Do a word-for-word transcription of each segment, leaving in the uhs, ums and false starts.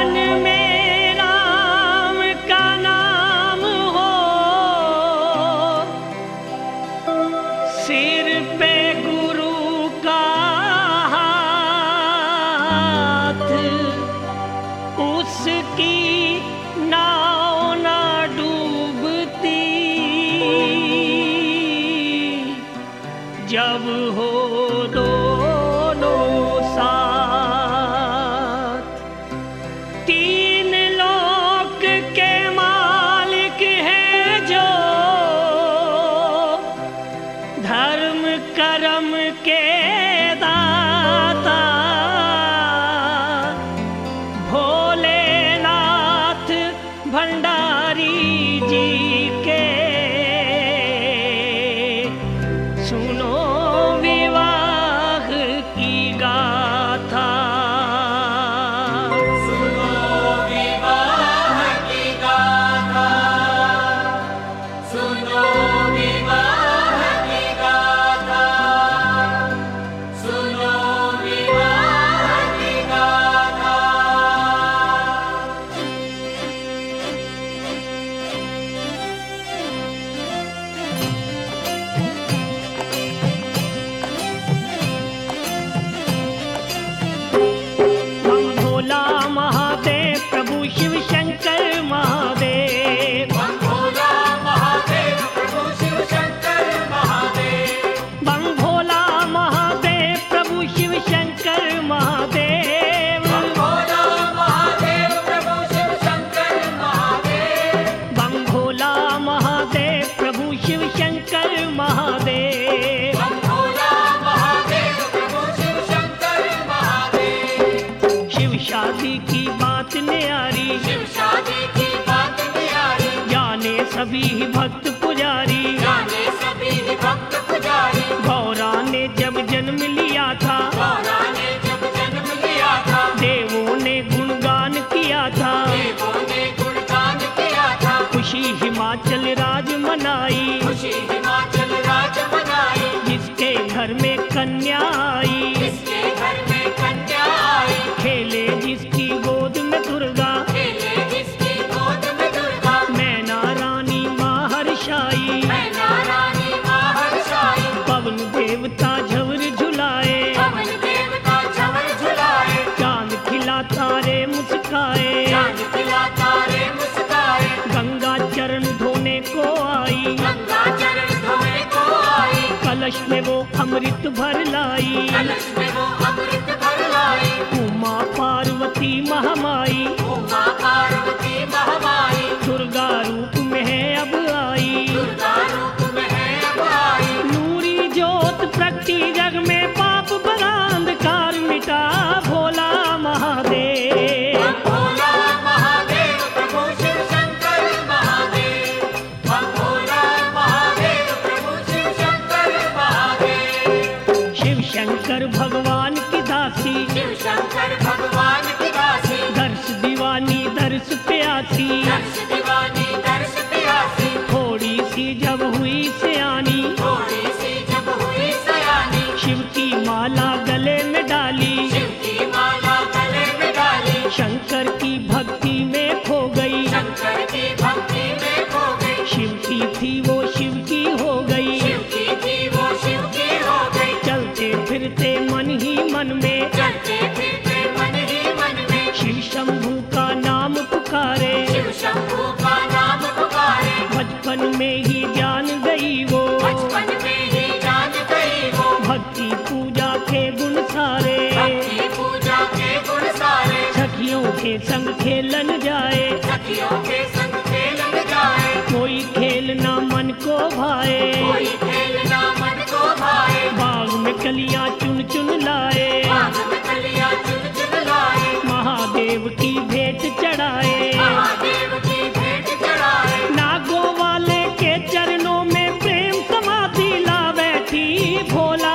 मन में राम का नाम हो, सिर पे गुरु का हाथ, उसकी नाव ना डूबती। जब हो दोनों साथ, तीन लोक के मालिक हैं जो, धर्म कर्म के दाता। भोलेनाथ भंडारी जी के सुनो विवाह की गाथा। सुनो विवाह की गाथा, सुनो विवाह की गाथा, सुनो विवाह की गाथा। बम भोला महादेव प्रभु शिव शंकर महादेव। बम भोला महादेव प्रभु शिव शंकर महादेव। बम भोला महादेव प्रभु शिव शंकर महादेव। बम भोला महादेव प्रभु शिव शंकर महादेव। बम भोला महादेव प्रभु शिव शंकर महादेव। बम भोला महादेव प्रभु शिव शंकर महादेव। शिव शादी की बात न्यारी, शिव शादी की बात न्यारी, जाने सभी भक्त पुजारी। जाने सभी भक्त पुजारी। गौरा ने जब जन्म लिया था, गौरा ने जब जन्म लिया था, देवों ने गुणगान किया था। देवों ने गुणगान किया था। खुशी हिमाचल राज मनाई, खुशी हिमाचल राज मनाई, जिसके घर में कन्या आई। जिसके घर में कन्या आई, खेले जिसकी गोद में दुर्गा, खेले जिसकी गोद में दुर्गा। मैना रानी महर्षाई, मैना रानी महर्षाई, पवन देवता झवर झुलाए। पवन देवता झवर झुलाए, चांद खिला तारे मुस्काए। चांद खिला तारे मुस्काए। गंगा चरण धोने को आई, गंगा चरण धोने को आई, कलश में वो अमृत भर लाई। कलश में वो अमृत भर लाई। उमा पार्वती महामाई, उमा पार्वती महामाई, दुर्गा रूप में है अब आई। दुर्गा रूप में है अब आई। नूरी ज्योत प्रगटी जग में, पाप भरा अंधकार मिटा भोला महादेव। बम भोला महादेव प्रभु शिव शंकर महादेव। बम भोला महादेव प्रभु शिव शंकर महादेव। शिव शंकर भगवान की दासी, शिव शंकर भगवान की दासी, दर्श दीवानी दर्श प्यासी। दर्श दीवानी दर्श प्यासी, थोड़ी सी जब हुई सियानी, थोड़ी सी जब हुई सयानी, शिव की माला गले में डाली। शिव की माला गले में डाली, शंकर की भक्ति में खो गई। शंकर की भक्ति में खो गई। शिव की थी वो शिव की हो गई। शिव की थी वो शिव की हो गई। चलते फिरते मन ही मन में, चलते फिरते मन ही मन में, शिव शंभू का नाम पुकारे। शिव शंभू का नाम पुकारे। बचपन में ही जान गई वो, बचपन में ही जान गई वो, भक्ति पूजा के गुण सारे। भक्ति पूजा के गुण सारे। सखियों के संग खेलन जाए, सखियों के संग खेलन जाए। कोई खेल ना मन को भाए। कोई खेलना मन को भाए। बाग में कलियां चुन चुन लाए, बाग में कलियां चुन चुन लाए। महादेव की भेंट चढ़ाए। महादेव की भेंट चढ़ाए। नागों वाले के चरणों में प्रेम समाधि ला बैठी भोला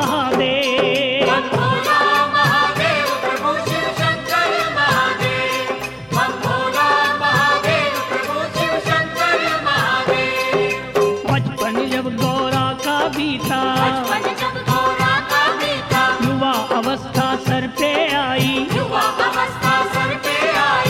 महादेव। बम भोला महादेव प्रभु शिव शंकर महादेव। बम भोला महादेव प्रभु शिव शंकर महादेव। बचपन जब गौरा का बीता, बचपन जब गौरा का बीता, युवा अवस्था सर पे आई। युवा अवस्था सर पे आई।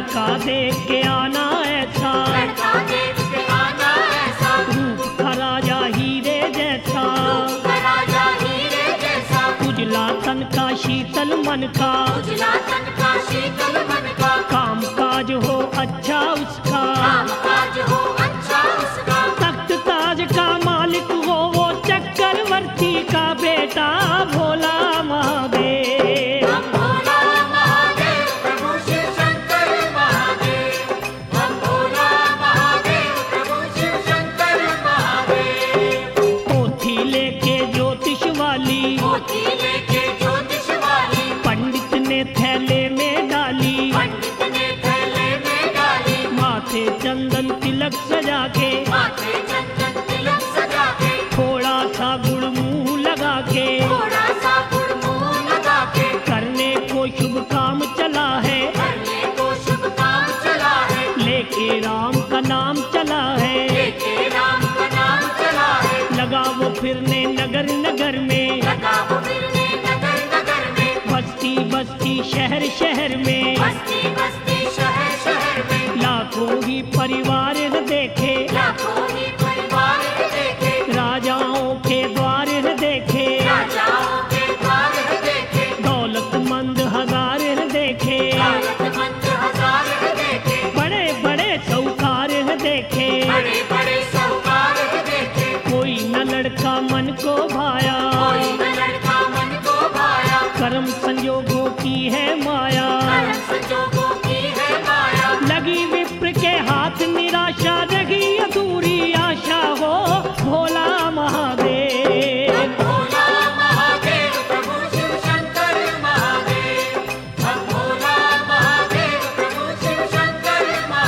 लड़का देख के आना ऐसा, लड़का देख के आना ऐसा, रूप का राजा हीरे जैसा, राजा हीरे जैसा, उजला तन का शीतल मन का, उजला तन का शीतल मन का, काम काज हो अच्छा उसका, काम काज हो अच्छा उसका, तख्त ताज का मालिक हो वो चक्रवर्ती का बेटा भोला महादेव। हम भोला महादेव प्रभु शिव शंकर महादेव, हम भोला महादेव प्रभु शिव शंकर महादेव। पोथी लेके ज्योतिष वाली, पोथी लेके ज्योतिष वाली, पंडित ने थैले में डाली, पंडित ने थैले में डाली, माथे चंदन तिलक सजा के, माथे चंदन तिलक सजा के, थोड़ा सा गुड़ मुंह लगा के, थोड़ा सा गुड़ मुंह लगा के, करने को शुभ काम चला है, करने को शुभ काम चला है, लेके राम का नाम चला है, लेके राम का नाम चला है, लगा वो फिरने नगर नगर में, लगा वो फिरने नगर नगर में, बस्ती बस्ती शहर शहर में, बस्ती बस्ती शहर शहर में, लाखों ही परिवार देखे, लाखों ही परिवार देखे, राजाओं के द्वार देखे, राजाओं के द्वार देखे, दौलतमंद हजार देखे, दौलतमंद हजार देखे, बड़े बड़े सौकार देखे, बड़े बड़े साहूकार देखे, कोई न लड़का मन को भाया, कोई न लड़का मन को भाया, कर्म संयोगों की है माया, कर्म संजोगों की है माया, लगी विप्र के हाथ निराशा, रही अधूरी आशा हो भोला महादेव। हम भोला महादेव प्रभु शिव शंकर महादेव, हम भोला महादेव प्रभु शिव शंकर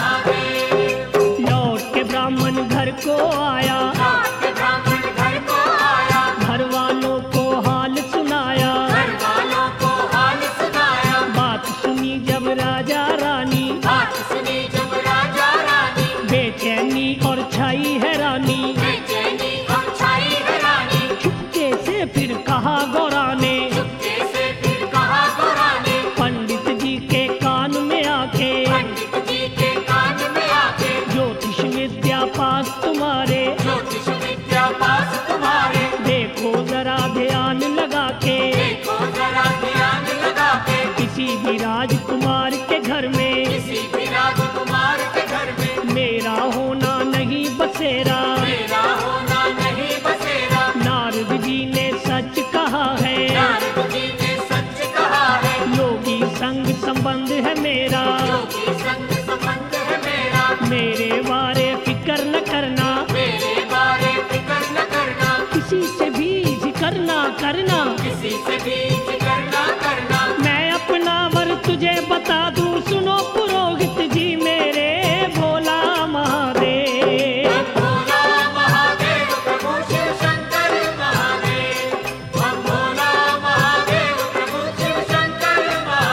महादेव। लौट के ब्राह्मण घर को आया, लौट के ब्राह्मण घर को आया, घर वालों को हाल सुनाया, घर वालों को हाल सुनाया, बात सुनी जब राजा रानी, बात सुनी जब राजा रानी, बेचैनी और छाई हैरानी, बेचैनी और छाई हैरानी, चुपके से फिर कहा गौरा ने, चुपके से फिर कहा गौरा ने, पंडित जी के कान में आके, पंडित जी के कान में आके, ज्योतिष विद्या पास तुम्हारे, ज्योतिष विद्या पास तुम्हारे, देखो जरा ध्यान लगा के, देखो जरा ध्यान लगा के, किसी भी राजकुमार के घर में, किसी भी राजकुमार के घर में, मेरा होना नहीं बसेरा, मेरा होना नहीं बसेरा, नारद जी ने सच कहा है, नारद जी ने सच कहा है, योगी संग संबंध है मेरा, योगी संग संबंध है मेरा, मेरे बारे फिक्र न करना, मेरे बारे फिक्र न करना, किसी से भी जिक्र ना करना, किसी से भी जिक्र न करना, मैं अपना वर तुझे बता दूं, सुनो पुरोहित जी मेरे भोला महादेव। हम भोला महादेव प्रभु शिव शंकर महादेव, हम भोला महादेव प्रभु शिव शंकर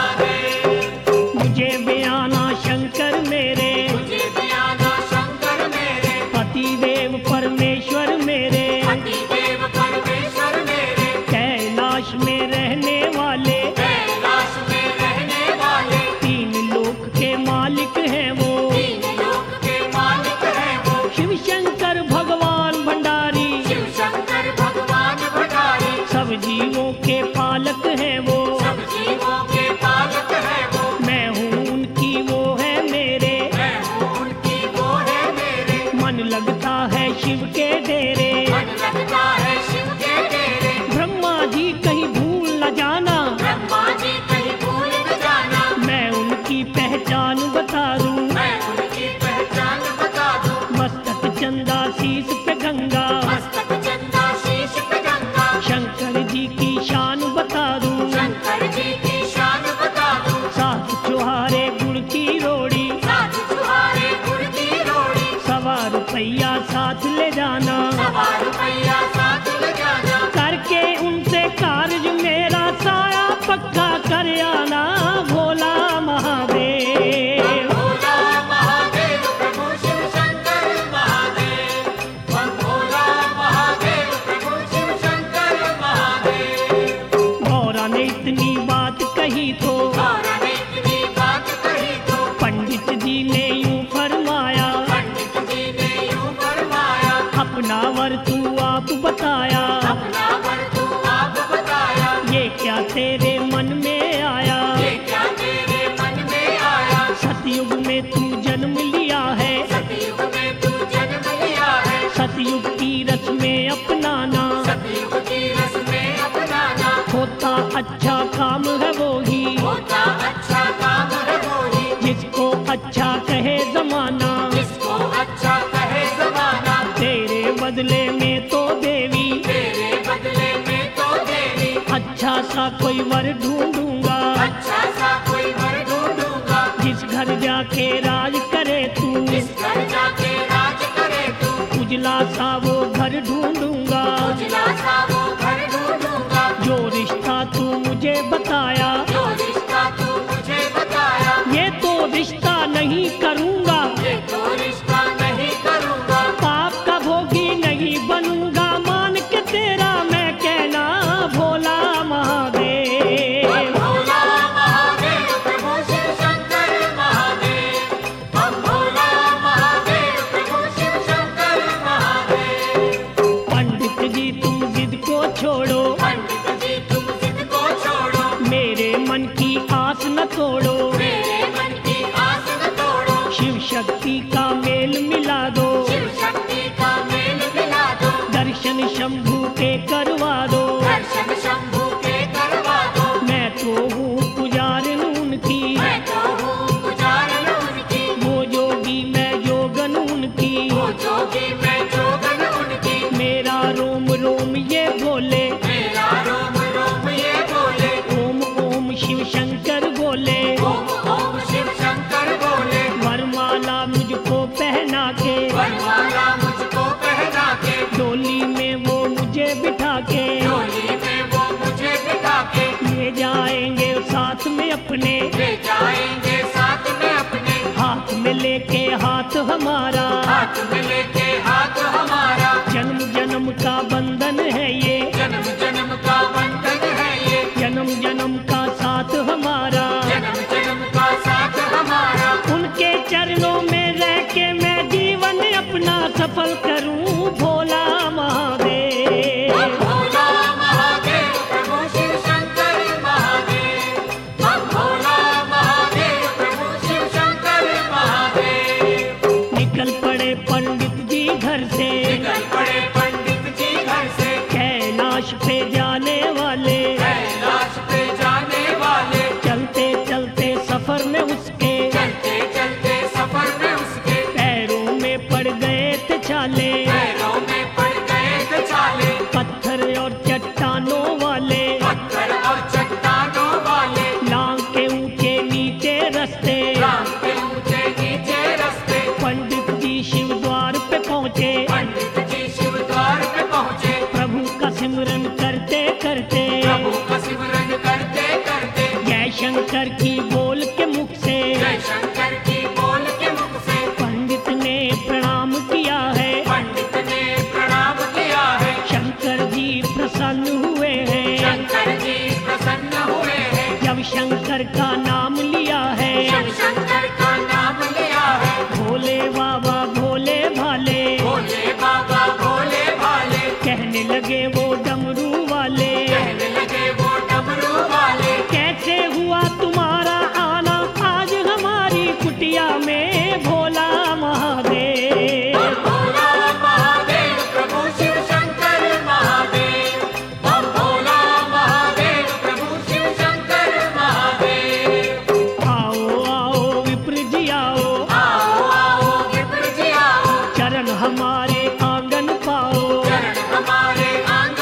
महादेव। मुझे बयाना शंकर मेरे, मुझे बयाना शंकर मेरे, पति देव परमेश्वर मेरे, पति देव परमेश्वर मेरे, कैलाश में रहने वाले, कैलाश में रहने वाले, तीन लोक के मालिक हैं वो, तीन लोक के मालिक हैं वो, शिव शंकर भगवान भंडारी, शिव शंकर भगवान भंडारी, सब जीवों के पालक हैं वो, सब जीवों के पालक हैं वो, मैं हूँ उनकी वो है मेरे, मैं हूँ उनकी वो है मेरे, मन लगता है शिव के डेरे, मन लगता है शिव के डेरे, ब्रह्मा जी कहीं भूल न जाना, ब्रह्मा जी कहीं भूल न जाना, मैं उनकी पहचान बता दूं, मैं उनकी पहचान बता दूं, मस्तक चंदा शीस पे गंगा, मस्तक चंदा शीश पे गंगा, शंकर जी की शान बता दूं, शंकर जी की शान बता दूं, साथ चुहारे गुड़ की रोड़ी, साथ चुहारे गुड़ की रोड़ी, सवा रुपया साथ ले जाना, सवा रुपया साथ ले जाना, करके उनसे कार्य मेरा साया पक्का कर आना भोला महादेव। भोला महादेव प्रभु शिव शंकर महादेव, हम भोला महादेव प्रभु शिव शंकर महादेव। गौरा ने इतनी बात कही तो गौरा ने इतनी बात कही तो पंडित अपना वर तू आप बताया, अपना वर तू आप बताया, ये क्या तेरे मन में आया। ये क्या तेरे मन में आया। सतयुग में तू जन्म लिया है, सतयुग में तू जन्म लिया है, सतयुग की रस्में अपनाना, सतयुग की रस्में अपनाना, होता अच्छा काम है वो ही, होता अच्छा काम है वो ही, जिसको अच्छा कहे जमाना। जिसको अच्छा कहे जमाना, तेरे बदले में तो देवी, तेरे बदले में तो देवी, अच्छा सा कोई वर ढूंढूंगा, अच्छा सा कोई वर ढूंढूंगा, जिस घर जाके राज करे तू, जिस घर जाके राज करे तू, उजला सा वो घर ढूंढूंगा, उजला सा वो घर ढूंढूंगा, जो रिश्ता तू मुझे बताया, जो रिश्ता तू मुझे बताया, ये तो रिश्ता नहीं करूंगा, ये तो रिश्ता नहीं करूंगा, पाप का भोगी नहीं बनूंगा, मान के तेरा मैं कहना भोला महादेव। भोला महादेव प्रभु शिव शंकर महादेव, हम भोला महादेव प्रभु शिव शंकर महादेव। पंडित जी तुम जिद को छोड़ो, पंडित जी तुम जिद को छोड़ो, मेरे मन की आस न तोड़ो, मेरे मन की आस न तोड़ो, शिव शक्ति का मेल मिला दो, शिव शक्ति का मेल मिला दो, दर्शन शंभू के करवा दो। दर्शन शंभू के करवा दो, मैं तो हूँ पुजारिन उनकी, मैं तो हूँ पुजारन उनकी, वो जोगी मैं जोगन उनकी, वो जोगी मैं जोगन उनकी, मेरा रोम रोम ये बोले, मेरा रोम रोम ये बोले, ओम ओम शिव शंकर बोले, ओम ओम शिव शंकर बोले, वरमाला मुझको पहना के, वरमाला मुझको पहना के, डोली में वो मुझे बिठा के, डोली में वो मुझे बिठा के, ले जाएंगे साथ में अपने, ले जाएंगे साथ में अपने, हाथ में लेके हाथ हमारा, हाथ में लेके हाथ हमारा, जन्म जन्म का बंधन है ये, जन्म जन्म का बंधन है ये, जन्म जन्म का साथ हमारा, जन्म जन्म का साथ हमारा, उनके चरणों में रह के मैं जीवन अपना सफल करूं भोला महादेव। हम भोला महादेव प्रभु शिव शंकर महादेव, हम भोला महादेव प्रभु शिव शंकर महादेव। निकल पड़े पंडित जी घर से, निकल पड़े पंडित जी घर से, कैलाश पे जाने वाले, कैलाश पे जाने वाले, चलते चलते सफर में उसके, चलते चलते सफर में उसके, पैरों में पड़ गए थे छाले, पैरों में पड़ गए थे छाले, पत्थर और चट्टानों वाले, पत्थर और चट्टानों वाले, लांग के ऊंचे नीचे रास्ते, राम के ऊंचे नीचे रास्ते, पंडित जी शिव द्वार पे पहुँचे, पंडित जी शिव द्वार पे पहुँचे, प्रभु का सिमरन करते करते, प्रभु का सिमरन करते करते, जय शंकर की बोल के मुख से, जय शंकर की बोल के मुख से, पंडित ने प्रणाम किया है, पंडित ने प्रणाम किया है, शंकर जी प्रसन्न हुए हैं, शंकर जी प्रसन्न हुए हैं, जब शंकर का नाम लिया है, शिव शंकर का नाम लिया है, भोले बाबा भोले भाले, भोले बाबा भोले भाले, कहने लगे वो डमरू वाले, कहने लगे वो डमरू वाले, कैसे हुआ तुम्हारा आना आज हमारी कुटिया में भोला महादेव। हम भोला महादेव प्रभु शिव शंकर महादेव, हम भोला महादेव प्रभु शिव शंकर महादेव। आओ आओ विप्र जी आओ, आओ आओ विप्र जी आओ, चरण हमारे आंगन पाओ, चरण हमारे आंगन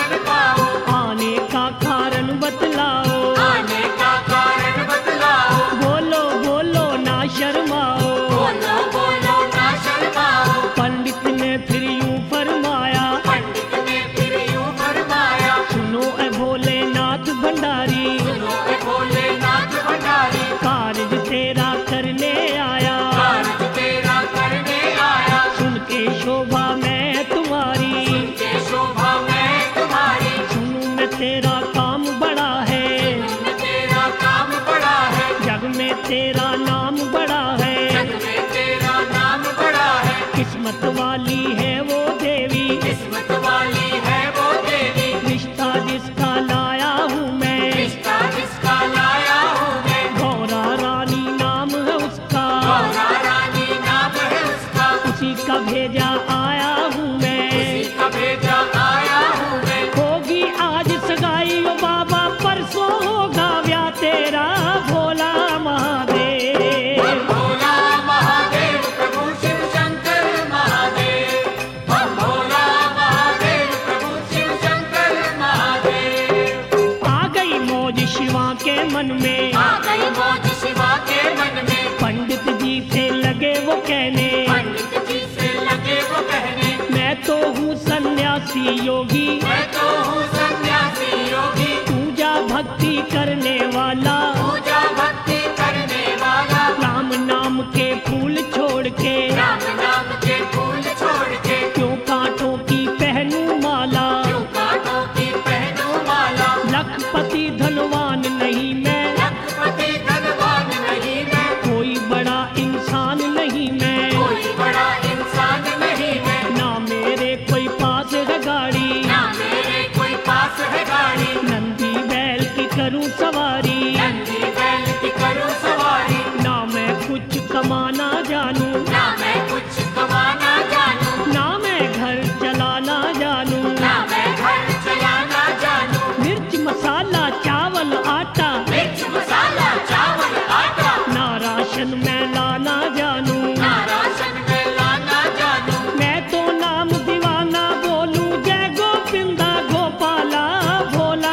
मन में, आ गई मौज शिवा के मन में। पंडित जी से लगे वो कहने, पंडित जी से लगे वो कहने, मैं तो हूँ सन्यासी योगी, मैं तो हूँ सन्यासी योगी। पूजा भक्ति करने वाला, पूजा भक्ति करने वाला, राम नाम के फूल छोड़ के, राम नाम के फूल छोड़ के, क्यों कांटों की पहनूं माला, क्यों कांटों की पहनूं माला। लखपति धनवान नहीं मैं, लखपति धनवान नहीं मैं, कोई बड़ा इंसान नहीं मैं, कोई बड़ा इंसान नहीं मैं। ना मेरे कोई पास है गाड़ी, ना मेरे कोई पास है गाड़ी, नंदी बैल की करूं सवारी, नंदी बैल की करूं सवारी। ना मैं कुछ कमाना जानूं, ना मैं कुछ कमाना जानूं, ना मैं घर चलाना जानूं, ना मैं घर चलाना जानूं। मिर्च मसाला चावल आटा, मिर्च मसाला चावल आटा, ना राशन मैं लाना जानूं, ना राशन में लाना जानूं। मैं तो नाम दीवाना बोलूं, जय गोविंदा गोपाला भोला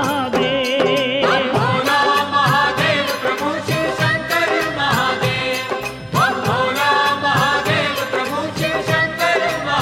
महादेव। हम भोला महादेव प्रभु शिव शंकर महादेव, हम भोला महादेव प्रभु शिव शंकर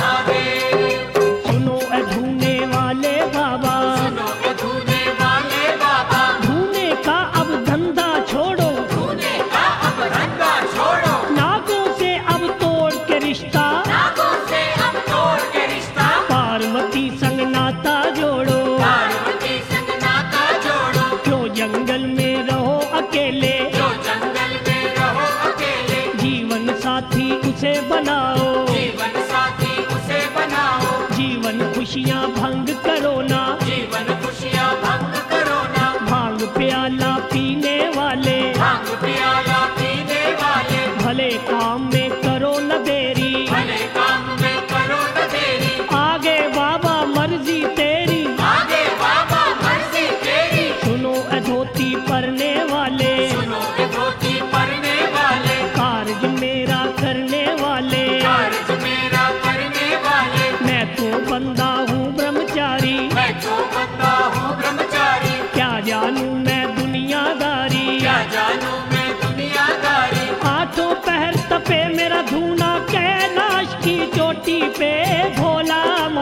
महादेव। सुनो ए धूने वाले बाबा, सुनो के धूने वाले बाबा, धूने का अब धंधा छोड़ो, धूने का अब धंधा छोड़ो, नागों से अब तोड़ के रिश्ता, नागों से अब तोड़ के रिश्ता, पार्वती संग नाता जोड़ो, पार्वती संग नाता जोड़ो। क्यों जंगल में रहो अकेले, जो जंगल में रहो अकेले, जीवन साथी उसे बनाओ, जीवन साथी उसे बनाओ, जीवन खुशियाँ भंग करो ना, जीवन खुशियाँ भंग करो ना। भांग प्याला पीने वाले, भांग प्याला पीने वाले, भले काम में करो न देरी, भले काम में करो न देरी, आगे बाबा मर्जी तेरी, आगे बाबा मर्जी तेरी। सुनो ए धोती परने वाले, सुनो ये धोती पहनने वाले, कार्य मेरा करने वाले, कार्य मेरा करने वाले, मैं तो बंदा हूँ ब्रह्मचारी, मैं तो बंदा हूँ ब्रह्मचारी। क्या जानूं मैं दुनियादारी, क्या जानूं मैं दुनियादारी, आठों पहर तपे मेरा धूना, कैलाश की चोटी पे भोला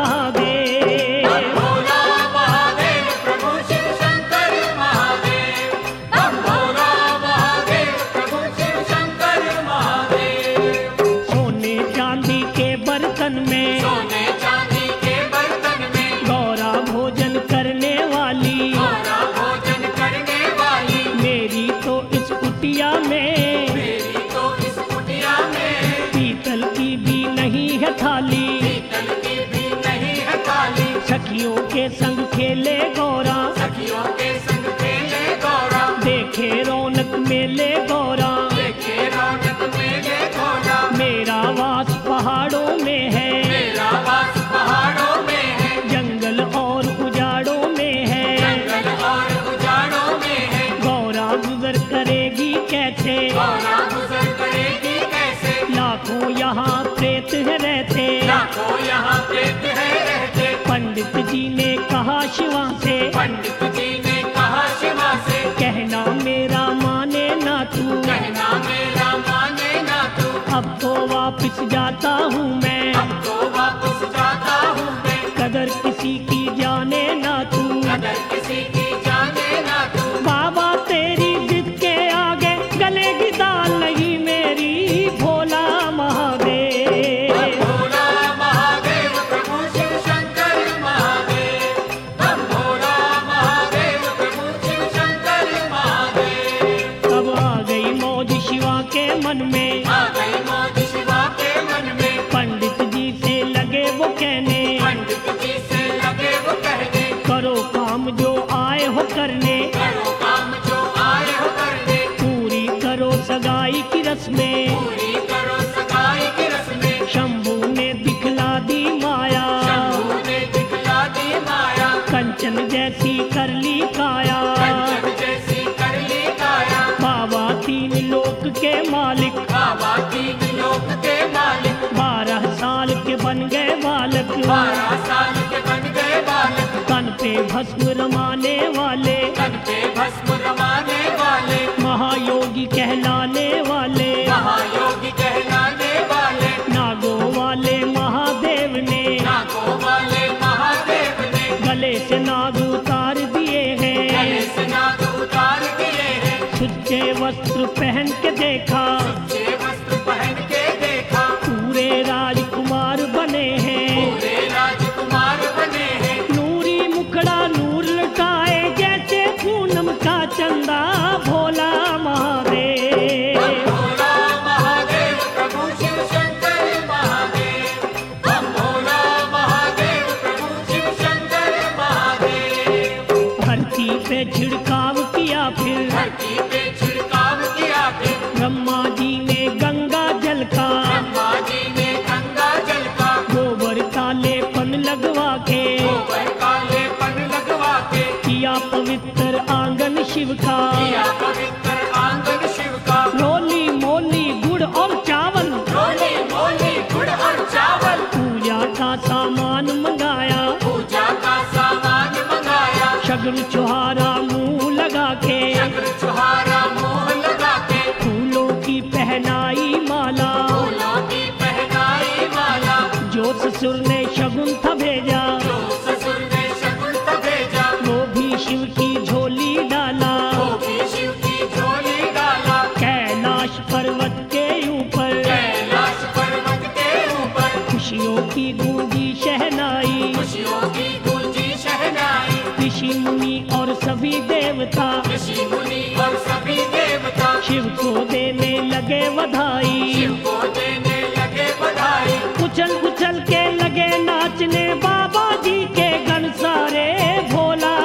महादेव। हम भोला महादेव प्रभु शिव शंकर महादेव, हम भोला महादेव प्रभु शिव शंकर महादेव। सोने चांदी के बर्तन में, सोने चांदी के बर्तन में, गौरा भोजन करने वाली, गौरा भोजन करने वाली, मेरी तो इस कुटिया में, मेरी तो इस कुटिया में, पीतल की भी नहीं है थाली, पीतल की भी नहीं है थाली। सखियों के संग खेले गौरा, सखियों के संग खेले गौरा, देखे रौनक मेले गौरा, देखे रौनक मेले गौरा। मेरा वास पहाड़ों में है, मेरा वास पहाड़ों में है, जंगल और उजाड़ों में है, जंगल और उजाड़ों में है। गौरा गुजर करेगी कैसे, गौरा गुजर करेगी कैसे, लाखों यहाँ प्रेत है रहते, लाखों यहाँ प्रेत है रहते। पंडित जी ने कहा शिवा से, पंडित जी ने कहा शिवा से, कहना मेरा माने ना तू, कहना मेरा माने ना तू। अब तो वापिस जाता हूँ मैं, अब तो वापस जाता हूँ मैं, कदर किसी की जाने ना तू, अगर किसी की जाने ना तू। बाबा तेरी जिद के आगे गलेगी दाल नहीं मेरी, भोला महादेव। हम भोला महादेव प्रभु शिव शंकर महादेव, हम भोला महादेव प्रभु शिव शंकर महादेव। अब आ गई मौज शिवा के मन में, आ गई मौज शिवा के मन में, पंडित जी से लगे वो कहने, पंडित जी से लगे वो कहने, करो काम जो आए हो करने, करो काम जो आए हो करने, पूरी करो सगाई की रस्में, पूरी करो सगाई की रस्में। शंभू ने दिखला दी माया, शंभू ने दिखला दी माया, कंचन जैसी कर ली काया, कंचन जैसी कर ली काया। बाबा तीन लोक के मालिक, बाबा तीन लोक के मालिक, बारह साल के बन गए बालक, बारह साल के बन गए बालक, तन पे भस्म रमाने वाले, तन पे भस्म रमाने वाले, महायोगी कहलाने वाले, महायोगी कहलाने वाले, नागों वाले महादेव ने नागों वाले महादेव ने गले से नाग उतार दिए गले हैं। से नाग उतार दिए हैं। सुच्चे वस्त्र पहन के देखा, सच्चे वस्त्र पहन के देखा, पूरे राजकुमार बने हैं। पूरे राजकुमार बने हैं। नूरी मुखड़ा नूर लटाए, जैसे पूनम का चंदा, भोला महादेव। भोला महादेव प्रभु शिव शंकर महादेव, हम भोला महादेव प्रभु शिव शंकर महादेव। धरती पे छिड़काव किया फिर धरती पे छिड़काव किया फिर ब्रह्मा जी ने गंगा जल का, ब्रह्मा जी ने गंगा जल का, गोबर काले पन लगवा के गोबर काले पन लगवा के किया पवित्र आंगन शिव का। किया पवित्र आंगन शिव का। रोली मोली गुड़ और चावल, रोली मोली गुड़ और चावल, पूजा का सामान मंगाया, पूजा का सामान मंगाया, शगुन छुहारा मुंह लगा के, शंकर छुहारा मुंह लगा के, फूलों की पहनाई माला, फूलों की पहनाई माला, जो ससुर ने शगुन था भेजा, जो ससुर ने शगुन था भेजा, वो भी शिव की झोली डाला। वो भी शिव की झोली डाला। कैलाश पर्वत के ऊपर कैलाश पर्वत के ऊपर खुशियों की गूंजी शहनाई, खुशियों की गूंजी शहनाई, ऋषि मुनि और सभी देवता ऋषि मुनि और सभी देवता शिव को देने लगे बधाई। शिव को देने लगे बधाई। उछल उछल के लगे नाचने बाबा जी के गण सारे, भोला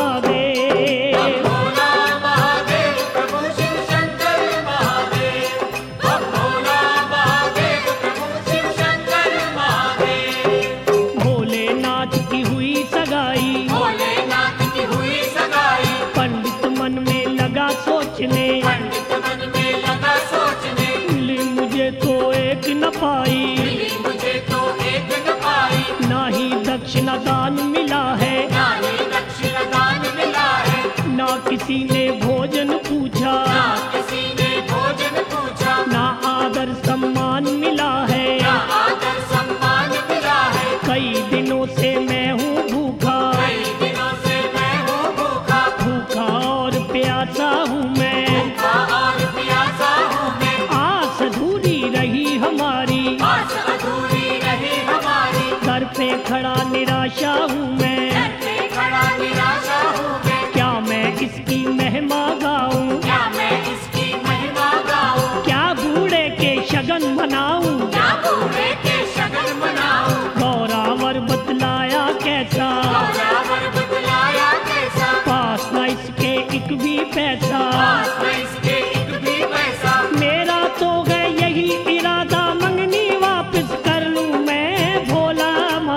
महादेव। भोला महादेव प्रभु शिव शंकर महादेव, हम भोला महादेव प्रभु शिव शंकर महादेव। भोलेनाथ की हुई सगाई, भोलेनाथ की हुई सगाई, पंडित मन में लगा सोचने, पंडित मन में लगा सोचने, मिली मुझे तो एक न पाई, मिली मुझे तो एक न पाई, ना ही दक्षिणा दान मिला है, ना ही दक्षिण दान मिला है, ना किसी ने भोजन पूछा, ना किसी ने भोजन पूछा, ना आदर सम्मान मिला है। ना आदर सम्मान मिला है। कई दिनों से मैं हूँ भूखा, कई दिनों से मैं हूँ भूखा, भूखा और प्यासा हूँ मैं, भूखा और प्यासा हूँ मैं, आस अधूरी रही हमारी, आस अधूरी रही हमारी, दर पे खड़ा निराशा हूँ मैं, घर पे खड़ा निराशा हूँ मैं, क्या मैं इसकी महिमा गाऊं, क्या मैं इसकी महिमा गाऊं, क्या बूढ़े के शगन मनाऊं, क्या बूढ़े के शगन मनाऊं, गौरावर बतलाया कैसा, गौरावर बतलाया कैसा, पास न इसके एक भी पैसा, पास में इसके एक भी पैसा, मेरा तो है यही इरादा, मंगनी वापस कर लूं मैं, भोला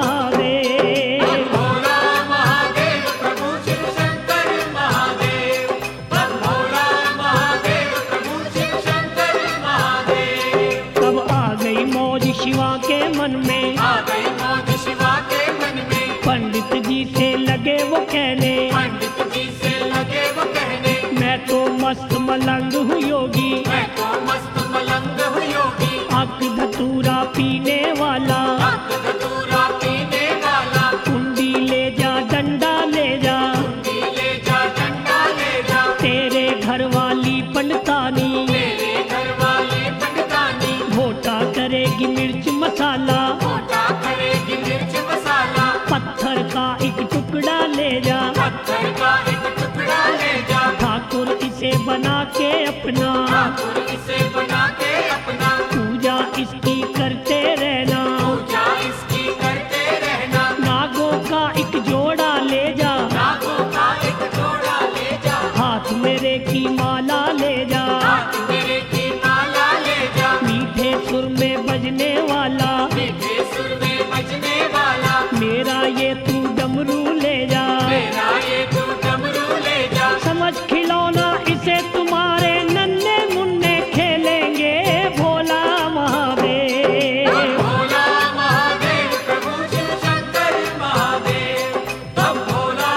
महादेव। भोला महादेव प्रभु शिव शंकर महादेव, हम भोला महादेव प्रभु शिव शंकर महादेव। तब आ गई मौज शिवा के मन में, आ गई मौज शिवा के मन में, पंडित जी से लगे वो कहने, पंडित जी से लगे वो कहने, मैं तो मस्त मलंग हूँ योगी, मैं तो मस्त मलंग हूँ योगी, अक धतूरा पीने वाला, अक धतूरा पीने वाला, कुंडी ले जा डंडा ले जा, कुंडी ले जा डंडा ले जा, तेरे घर वाली पंडतानी तेरे घर वाले पंडितानी, भोटा करेगी मिर्च मसाला, मोटा करेगी मिर्च मसाला, पत्थर का एक टुकड़ा ले जा, पत्थर का एक टुकड़ा ले जा, ठाकुर इसे बना के अपना, ठाकुर इसे बना के अपना, पूजा इसकी करते रहना, पूजा इसकी करते रहना, नागों का एक जोड़ा ले जा, नागों का एक जोड़ा ले जा, हाथ मेरे की माला ले जा, हाथ मेरे की माला ले जा, मीठे सुर में बजने वाला, मीठे सुर में बजने वाला, मेरा ये तू डमरू ले जा, मेरा ये तू डमरू ले जा, समझ खिलौना इसे तुम्हारे नन्हे मुन्ने खेलेंगे, भोला महादेव। भोला महादेव प्रभु शिव शंकर महादेव, हम भोला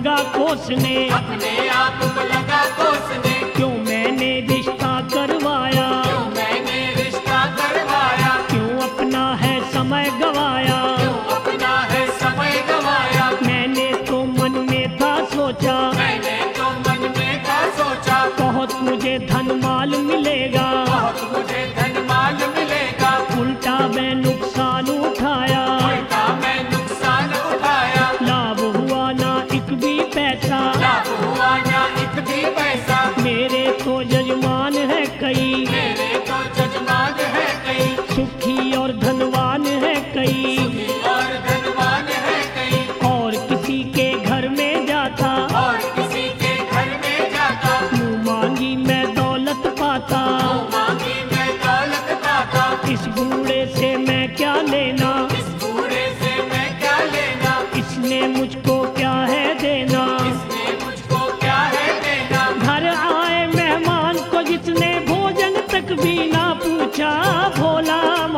लगा कोसने, अपने आप को लगा कोसने, क्यों मैंने रिश्ता करवाया, क्यों मैंने रिश्ता करवाया, क्यों अपना है समय गवाया। क्यों अपना है समय गवाया। मैंने तो मन में था सोचा, मैंने तो मन में था सोचा, बहुत मुझे धन माल मिलेगा, बहुत मुझे धन माल मिलेगा। उल्टा मैं नुकसान उठाया, उल्टा मैं नुकसान उठाया, लाभ हुआ ना एक भी पैसा। लाभ हुआ ना एक भी पैसा। मेरे तो जजमान है कई, मेरे तो जजमान है कई, सुखी और धनवान है कई, और धनवान है कई, और किसी के घर में जाता, और किसी के घर में जाता, मुँह मांगी मैं दौलत पाता। मांगी मैं दौलत पाता। इस बूढ़े से मैं क्या लेना, इस बूढ़े से मैं क्या लेना, इसने मुझको क्या है देना। इसने मुझको क्या है देना। घर आए मेहमान को जिसने भोजन तक भी ना पूछा, भोला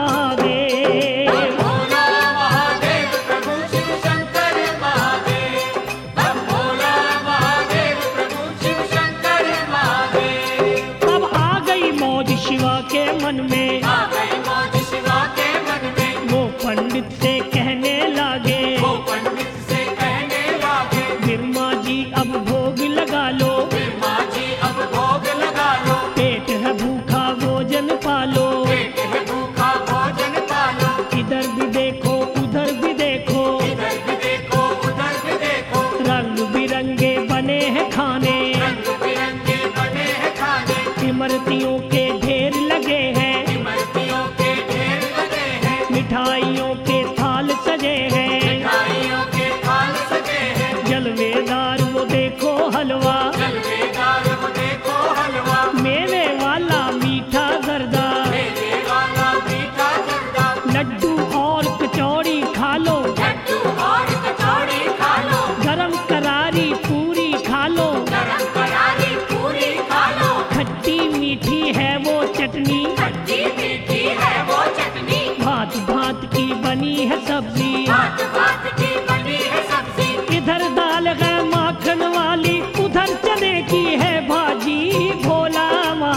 महादेव। भोला महादेव प्रभु शिव शंकर महादेव, हम भोला महादेव प्रभु शिव शंकर महादेव। अब आ गई मौज शिवा के मन में, आ गई मौज शिवा के मन में, वो पंडित से कहने लागे, वो पंडित से कहने लागे, बिरमा जी अब भोग लगा लो, फिर माँ जी अब भोग लगा लो, पेट है भूखा भोजन पालो। पेट है भूखा भोजन पालो, इधर भी देखो उधर भी देखो, इधर भी देखो उधर भी देखो, रंग बिरंगे बने हैं खाने, रंग बिरंगे बने हैं खाने, इमरतियों के ढेर लगे हैं, इमरतियों के ढेर लगे हैं, मिठाइयों के थाल सजे हैं, मिठाइयों के थाल सजे हैं, जलवेदार वो देखो हलवा, जलवेदार वो देखो हलवा, मेवे वाला मीठा जर्दा, मेरे वाला मीठा जर्दा, लड्डू और कचौड़ी खा लो, लड्डू और कचौड़ी खा लो, गरम करारी पूरी खा लो, गरम करारी पूरी खा लो, खट्टी मीठी है वो चटनी, खट्टी मीठी है वो चटनी, भांत भांत की बनी है सब्जी, भात भात की बनी है सब्जी, इधर दाल है माखन वाली, उधर चने की है भाजी, भोला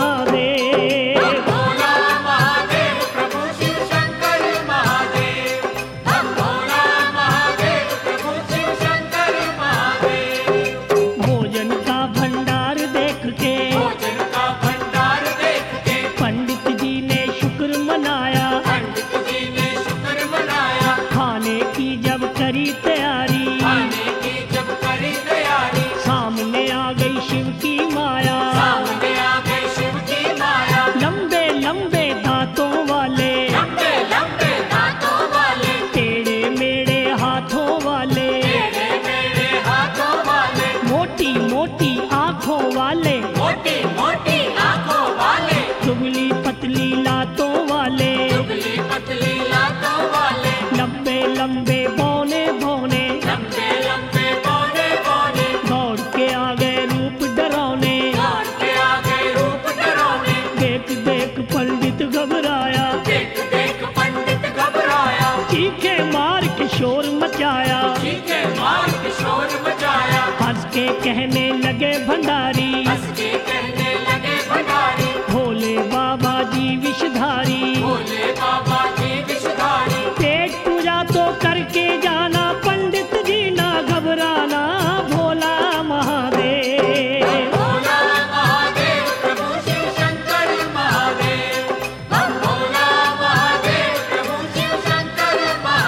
महादेव। भोला महादेव प्रभु शिव शंकर महादेव, हम भोला महादेव प्रभु शिव शंकर महादेव। भोजन का भंडार देख के भोजन का भंडार देख के पंडित जी ने शुक्र मनाया, पंडित जी ने शुक्र मनाया, खाने की जब करी तैयारी, खाने की जब करी तैयारी, सामने आ गई शिव की माया, सामने आ गई शिव की माया, लंबे लंबे दांतों वाले, लंबे लंबे दांतों वाले, टेढ़े मेढ़े हाथों वाले, टेढ़े मेढ़े हाथों वाले, मोटी मोटी आंखों वाले, मोटी मोटी आंखों वाले, दुबली पतली लातों वाले, दुबली पतली लातों वाले, लंबे लंबे बौने बौने, लंबे लंबे बौने बौने, दौड़ के आ गए रूप डरावने, दौड़ के आ गए रूप डरावने, देख देख पंडित घबराया, देख देख पंडित घबराया, चीखे मार के शोर मचाया, चीखे मार के शोर मचाया, हंस के कहने लगे भंडारी, हंस के कहने लगे भंडारी, भोले बाबा जी विषधारी, भोले बाबा जी विषधारी, पेट पूजा तो करके जाना, पंडित जी ना घबराना, भोला महादेव। भोला महादेव प्रभु शिव शंकर महादेव, हम भोला महादेव प्रभु शिव शंकर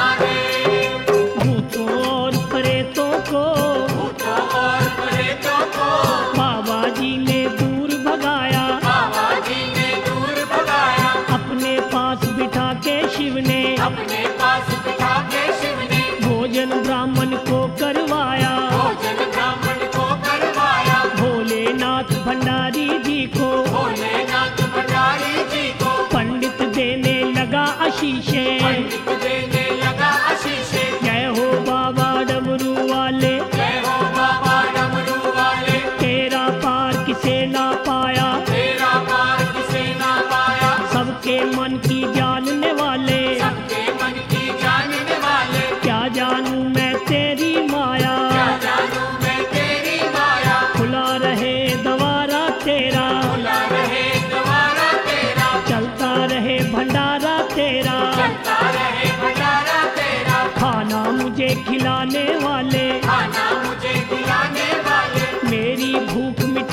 महादेव। भूतों और प्रेतों को भूतों और प्रेतों को बाबा जी ने दूर भगाया, बाबा जी ने दूर भगाया, अपने पास बिठा के शिव ने अपने पास बिठा के शिव ने भोजन ब्राह्मण को करवाया, भोजन ब्राह्मण को करवाया, भोलेनाथ भंडारी जी को भोलेनाथ भंडारी जी को पंडित देने लगा आशीषे, पंडित देने लगा आशीषे। जय हो बाबा डमरू वाले, जय हो बाबा डमरू वाले, तेरा पार किसे ना पाया, तेरा पार किसे ना पाया, सबके मन की जानने वाले, सबके मन की जानने वाले, क्या जानूं मैं तेरी माया, क्या जानूं मैं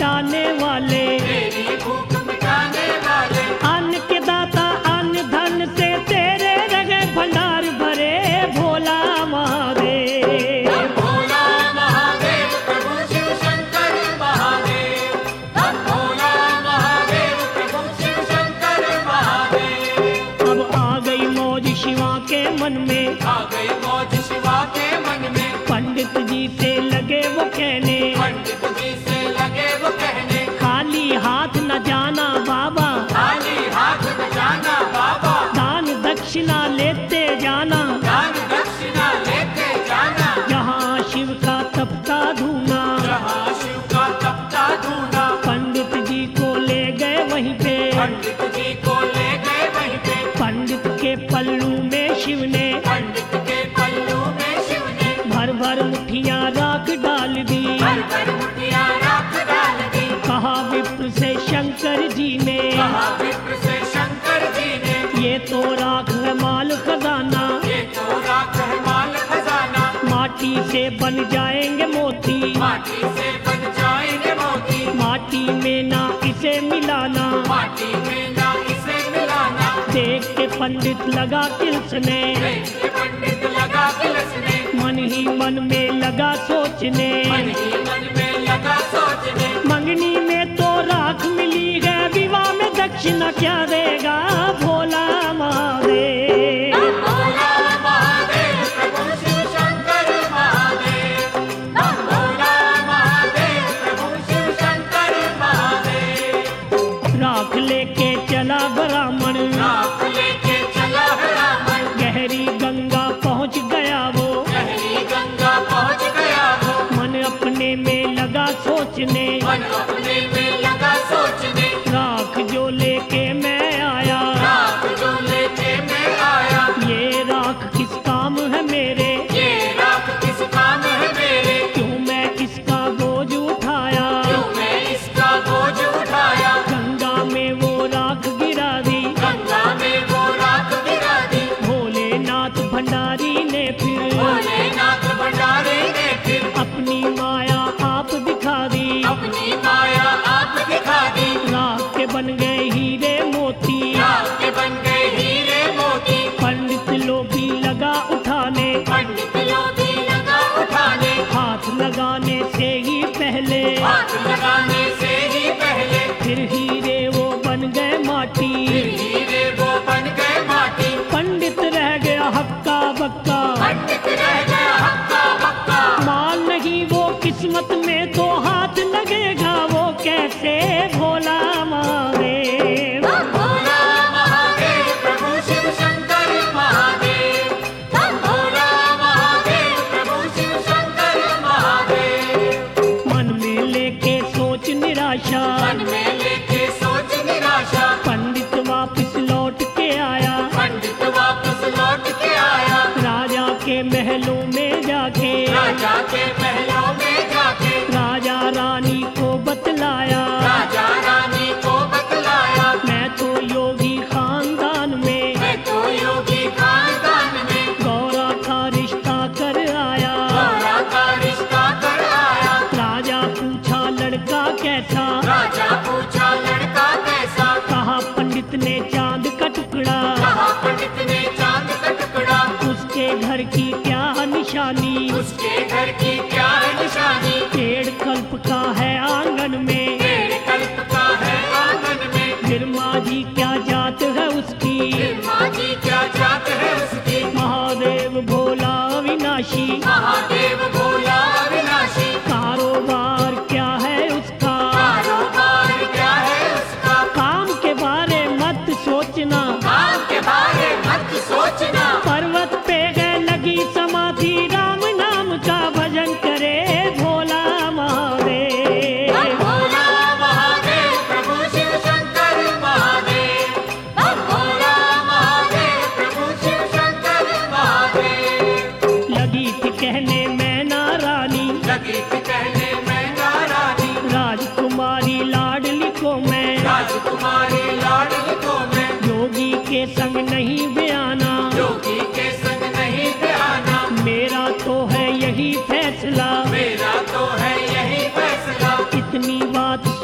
मिटाने वाले, तेरी भूख मिटाने वाले, अन्न के दाता अन्न धन से तेरे रगे भंडार भरे भोला महादेव। हम भोला महादेव प्रभु शिव शंकर महादेव, हम भोला महादेव प्रभु शिव शंकर महादेव। अब आ गई मौज शिवा के मन में, आ गई मौज शिवा के मन में, पंडित जी से लगे वो कहने, पंडित जी से लगे वो कहने, खाली हाथ न जाना बाबा, खाली हाथ न जाना बाबा, दान दक्षिणा लेते जाना, दान दक्षिणा लेते जाना, जहाँ शिव का तपता धूना। जहाँ शिव का तपता धूना। पंडित जी को ले गए वहीं पे, पंडित जी को ले गए वहीं पे, पंडित के पल्लू में शिव ने पंडित के पल्लू में शिव ने भर भर मुठियाँ राख डाल दी। भर भर मुठियाँ राख डाल दी। कहा विप्र से शंकर जी ने, कहा विप्र से शंकर जी ने, ये तो राख है माल खजाना, ये तो राख है माल खजाना, माटी से बन जाएंगे मोती, माटी से बन जाएंगे मोती, माटी में ना इसे मिलाना। माटी में ना इसे मिलाना। देख के पंडित लगा किलसने, देख के पंडित लगा किलसने, मन ही मन में लगा सोचने, मन ही मन में लगा सोचने, मंगनी में तो राख मिली है, विवाह में दक्षिणा क्या देगा भोला महादेव। हम भोला महादेव प्रभु शिव शंकर महादेव, हम भोला महादेव प्रभु शिव शंकर महादेव। राख लेके चला ब्राह्मण, राख लेके चला ब्राह्मण, गहरी गंगा पहुंच गया वो, गहरी गंगा पहुंच गया वो, मन अपने में लगा सोचने, मन अपने में लगा सोचने, राख जो लेके मैं आया, राख जो लेके मैं आया, ये राख किस काम है मेरे, ये राख किस काम है मेरे, क्यों मैं इसका बोझ उठाया, क्यों मैं इसका बोझ उठाया, गंगा में वो राख गिरा दी, गंगा में वो राख गिरा दी। भोलेनाथ भंडारी ने फिर भोलेनाथ भंडारी ने फिर अपनी माया आप दिखा दी, अपनी माया आप दिखा दी, राख के बन गए हीरे मोती, राख के बन गए हीरे मोती, पंडित लोभी लगा उठाने, पंडित लोभी लगा उठाने, हाथ लगाने से ही पहले, हाथ लगाने से ही पहले, फिर हीरे वो बन गए माटी, फिर हीरे वो बन गए माटी, पंडित रह गया हक्का बक्का, पंडित रह गया हक्का बक्का, माल नहीं वो किस्मत में तो हाथ लगेगा वो कैसे भोला महादेव। हम भोला महादेव प्रभु शिव शंकर महादेव, हम भोला महादेव प्रभु शिव शंकर महादेव। मन में लेके सोच निराशा, मन में लेके सोच निराशा, पंडित वापस लौट के आया, पंडित वापस लौट के आया, राजा के महलों में जाके, राजा के महलों में जाके, राजा रानी को बतलाया, राजा रानी को बतलाया, मैं तो योगी खानदान में, मैं तो योगी खानदान में, गौरा का रिश्ता कर आया। गौरा का रिश्ता कर आया, राजा पूछा लड़का कैसा, राजा पूछा लड़का कैसा, कहा पंडित ने चांद का टुकड़ा, कहा पंडित ने चांद का टुकड़ा, उसके घर की क्या निशानी, उसके घर की क्या है निशानी, पेड़ कल्प का है आंगन में, पेड़ कल्प का है आंगन में, फिर माझी क्या जात है उसकी, फिर माँ जी क्या जात है उसकी, महादेव भोला विनाशी, महादेव भोला विनाशी, कारोबार क्या है उसका, कारोबार क्या है उसका, काम के बारे मत सोचना, काम के बारे मत सोचना, पर्वत पे गए लगी समाधि, राम नाम का भजन करे भोला महादेव। हम भोला महादेव प्रभु शिव शंकर महादेव, हम भोला महादेव प्रभु शिव शंकर महादेव। लगी थी कहने मैना रानी, लगी थी कहने मैना रानी, राजकुमारी लाडली को मैं, राजकुमारी लाडली को मैं, योगी के संग नहीं बयाना, योगी के संग नहीं बयाना, मेरा तो है यही फैसला, मेरा तो है यही फैसला, इतनी बात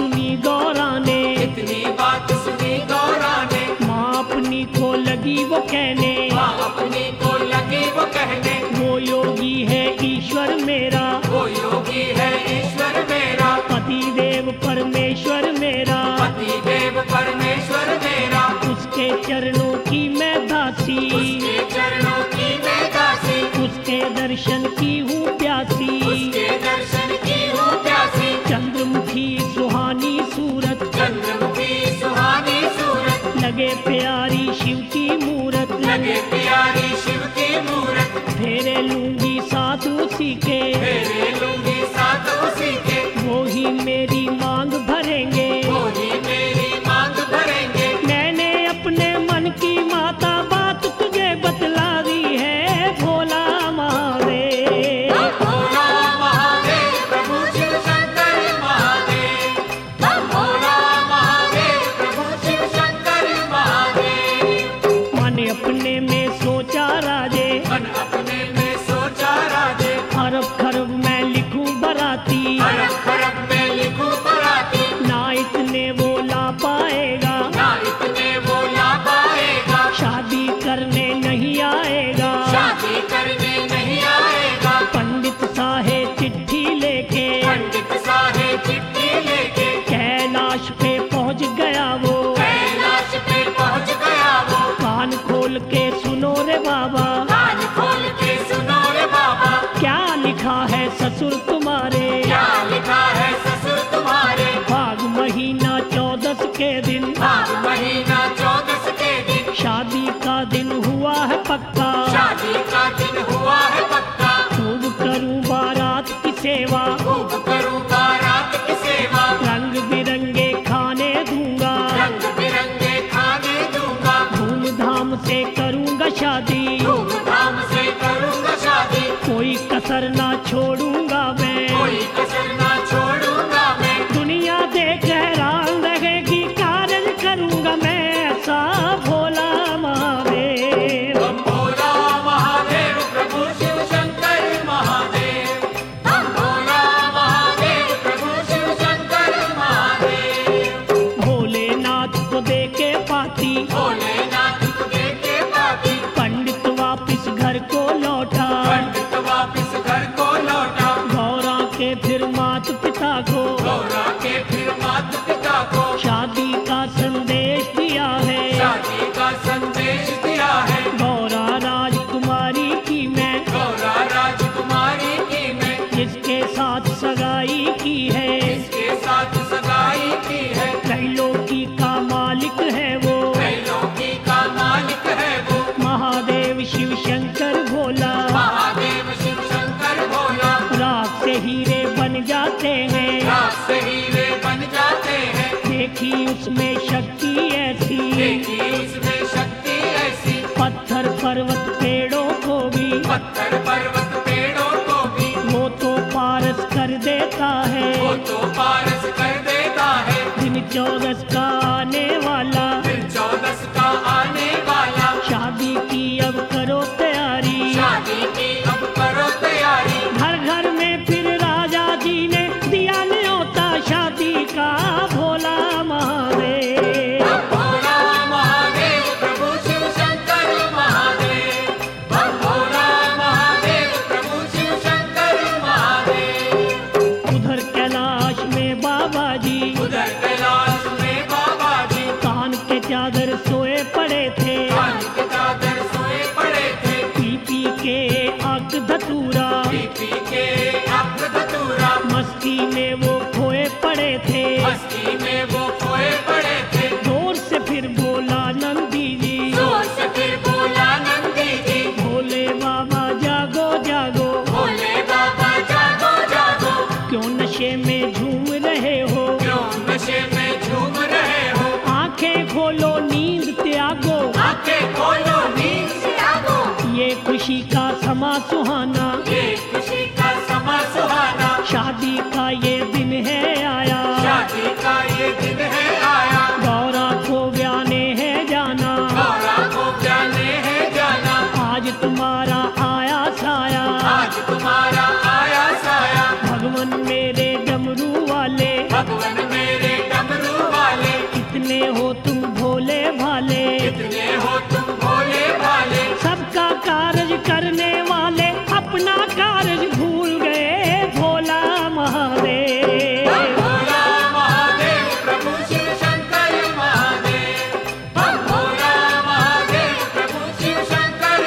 सुनी गौरा ने, इतनी बात सुनी गौरा ने, माँ अपनी को लगी वो कहने, माँ अपनी को लगी वो कहने, वो योगी है ईश्वर मेरा, वो योगी है ईश्वर मेरा, पति देव परमेश्वर मेरा, पति देव परमेश्वर मेरा, उसके चरणों की मैं दासी, उसके चरणों की मैं दासी, उसके दर्शन की हूँ प्यासी, उसके दर्शन की हूँ प्यासी, चंद्रमुखी सुहानी सूरत, चंद्रमुखी सुहानी सूरत, लगे प्यारी शिव की मूरत, लगे प्यारी शिव की मूरत, फेरे लूंगी साथ उसी के, फेरे लूंगी साथ उसी के, वो ही मेरी मांग भरेंगे, वो ही मेरी मांग भरेंगे। मैंने अपने मन की माता बात तुझे बतला दी है भोला महादेव। भोला महादेव प्रभु शिव शंकर महादेव, भोला महादेव प्रभु शिव शंकर महादेव। मन अपने में सोचा राजे, मन अपने में सोचा राजे, अरब खरब मैं लिखूं बराती, अरब खरब में लिखूं बराती, ना इतने वो ला पाएगा, ना इतने वो ला पाएगा, शादी करने नहीं आएगा, शादी करने नहीं आएगा, पंडित साहेब चिट्ठी लेके, पंडित साहेब चिट्ठी लेके, कैलाश पे पहुंच गया वो, कैलाश पे पहुंच गया वो, कान खोल के सुनो रे बाबा, कान खोल के सुनो रे बाबा, क्या लिखा है ससुर तुम्हारे, क्या लिखा है ससुर तुम्हारे, भाग महीना चौदस के दिन, भाग महीना चौदस के दिन, शादी का दिन हुआ है पक्का, शादी का दिन हुआ है पक्का, खूब करूं बारात की सेवा, खूब करूं बारात की सेवा, रंग बिरंगे खाने दूंगा, रंग बिरंगे खाने दूंगा, धूमधाम से करूंगा शादी, धूमधाम से करूंगा शादी, कोई कसर ना छोड़ूंगा मैं, कोई कसर ना छोड़ूंगा मैं, दुनिया देख हैरान रहेगी, कार्य करूंगा मैं ऐसा भोला महादेव। हम भोला महादेव प्रभु शिव शंकर महादेव, हम भोला महादेव प्रभु शिव शंकर महादेव। भोलेनाथ को दे के पाती, भोलेनाथ को दे के पाती, पंडित वापिस घर को लौटा, पंडित वापिस घर को लौटा, गौरा के फिर मात पिता को, गौरा के फिर माता पिता को, शादी का संदेश दिया है, शादी का संदेश दिया है, गौरा राजकुमारी की मैं, गौरा राजकुमारी की मैं, जिसके साथ सगाई की है, इसके साथ सगाई की है, त्रैलोकी का मालिक है वो, त्रैलोकी का मालिक है वो, महादेव शिव शंकर भोला, महादेव शिव शंकर भोला, राख से हीरे बन जाते हैं, रात से हीरे बन जाते हैं, देखी उसमें शक्ति ऐसी, देखी उसमें शक्ति ऐसी, पत्थर पर्वत पेड़ों को भी, पत्थर पर्वत पेड़ों को भी, वो तो पारस कर देता है, वो तो पारस कर देता है, दिन चौदस का आने वाला, दिन चौदस का आने वाला, शादी की अब करो तैयारी, शादी की अब करो तैयारी, घर घर में फिर राजा जी ने दिया न्योता शादी का भोला महादेव। हम भोला महादेव प्रभु शिव शंकर महादेव, हम भोला महादेव प्रभु शिव शंकर महादेव। उधर कैलाश में बाबा जी, उधर कैलाश में बाबा जी, कान के चादर सोए पड़े थे, कान के चादर सोए पड़े थे, पी पी के आग धतूरा, पी पी के अक्र धतूरा, मस्ती में वो खोए पड़े थे, मस्ती में वो खोए पड़े थे, जोर से फिर बोला नंदी जी, जोर से फिर बोला नंदी जी, भोले बाबा जागो जागो, भोले बाबा जागो जागो, क्यों नशे में झूम रहे हो, क्यों नशे में झूम रहे हो, आंखें खोलो नींद त्यागो, आंखें खोलो नींद से आगो, ये खुशी का समा सुहाना, ये खुशी का समा सुहाना, शादी का ये दिन है आया, शादी का ये दिन है आया, गौरा को ब्याने है जाना, गौरा को जाने है जाना, आज तुम्हारा आया साया, आज तुम्हारा आया साया, भगवान मेरे डमरू वाले, भगवान मेरे कितने हो तुम भोले भाले, कितने हो तुम भोले भाले, सबका कारज करने वाले अपना कारज भूल गए भोला महादेव। हम भोला महादेव प्रभु शिव शंकर महादेव, हम भोला महादेव प्रभु शिव शंकर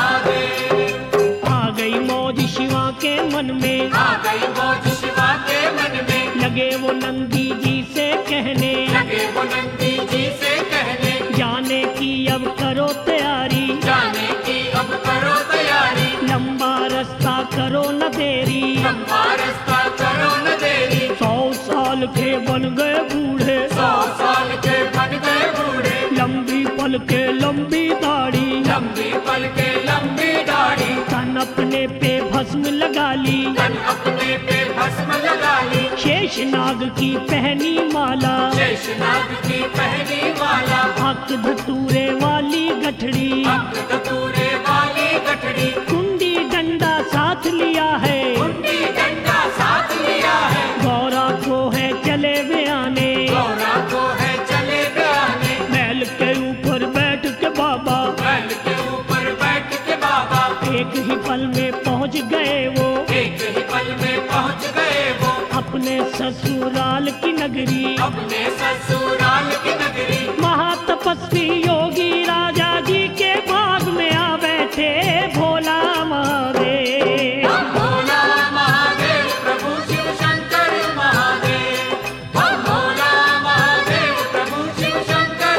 महादेव। आ गई मौज शिवा के मन में, आ गई मौज शिवा के मन में, लगे वो नंदी जी से कहने, लगे वो नंदी जी से कहने, जाने की अब करो तैयारी, जाने की अब करो तैयारी, लंबा रास्ता करो न देरी। लंबा रास्ता करो न देरी, सौ साल के बन गए बूढ़े, सौ साल के बन गए बूढ़े, लंबी पल के लंबी दाढ़ी, लंबी पल के लंबी दाढ़ी, तन अपने पे भस्म लगा ली, तन अपने पे भस्म लगा ली, शेष नाग की पहनी माला, शेषनाग की पहनी माला, हक धतूरे वाली गठड़ी, अंक धतूरे वाली गठड़ी, कुंडी डंडा साथ लिया है, कुंडी डंडा साथ लिया है, गौरा को है चले बयाने, गौरा को है चले बयाने, बैल के ऊपर बैठ के बाबा, बैल के ऊपर बैठ के बाबा, एक ही पल में पहुंच गए वो, एक ही पल में पहुंच गए वो, अपने ससुराल की नगरी, अपने ससुराल की नगरी। महातपस्वी योगी राजा जी के बाग में आ बैठे भोला महादेव। हम भोला महादेव प्रभु शिव शंकर महादेव, हम भोला महादेव प्रभु शिव शंकर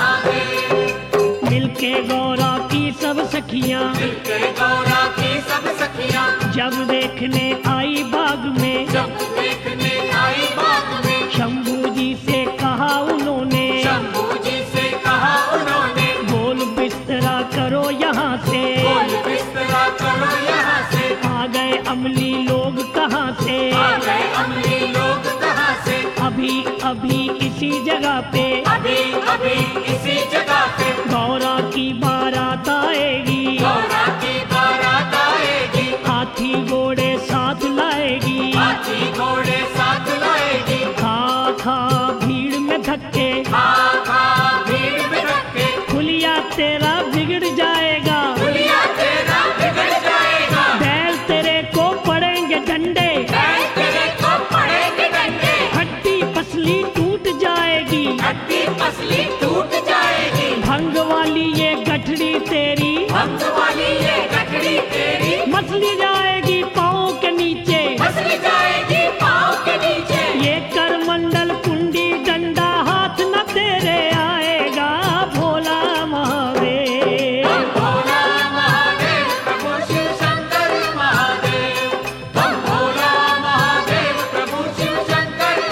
महादेव। मिलके गौरा की सब सखियां, मिलके गौरा की सब सखियां, जब देखने आई बाग में, जब देखने आई बाग में, शंभू जी से कहा उन्होंने, शंभू जी से कहा उन्होंने, बोल बिस्तरा करो यहाँ से, बोल बिस्तरा करो यहाँ से, आ गए अमली लोग कहाँ से, आ गए अमली लोग कहाँ से, अभी अभी इसी जगह पे, अभी अभी इसी जगह पे, गौरा की बारात आएगी, गौरा की बारात आएगी, हाथी घोड़े साथ लाएगी, हाथी घोड़े साथ लाएगी, खा खा भीड़ में धक्के, खा खा भीड़ में रखे, खुलिया तेरा बिगड़ जाएगा, दुनिया तेरा बिगड़ जाएगा, बैल तेरे को पड़ेंगे डंडे, बैल तेरे को पड़ेंगे डंडे, हड्डी पसली टूट जाएगी, हड्डी पसली टूट जाएगी, भंग वाली ये गठड़ी तेरी, भंग वाली ये गठड़ी तेरी, मसली जाएगी पाँव के नीचे, मसली जाएगी पाँव के नीचे, ये कर मंडल कुंडी डंडा हाथ न तेरे आएगा भोला महादेव। हम भोला महादेव प्रभु शिव शंकर महादेव, हम भोला महादेव प्रभु शिव शंकर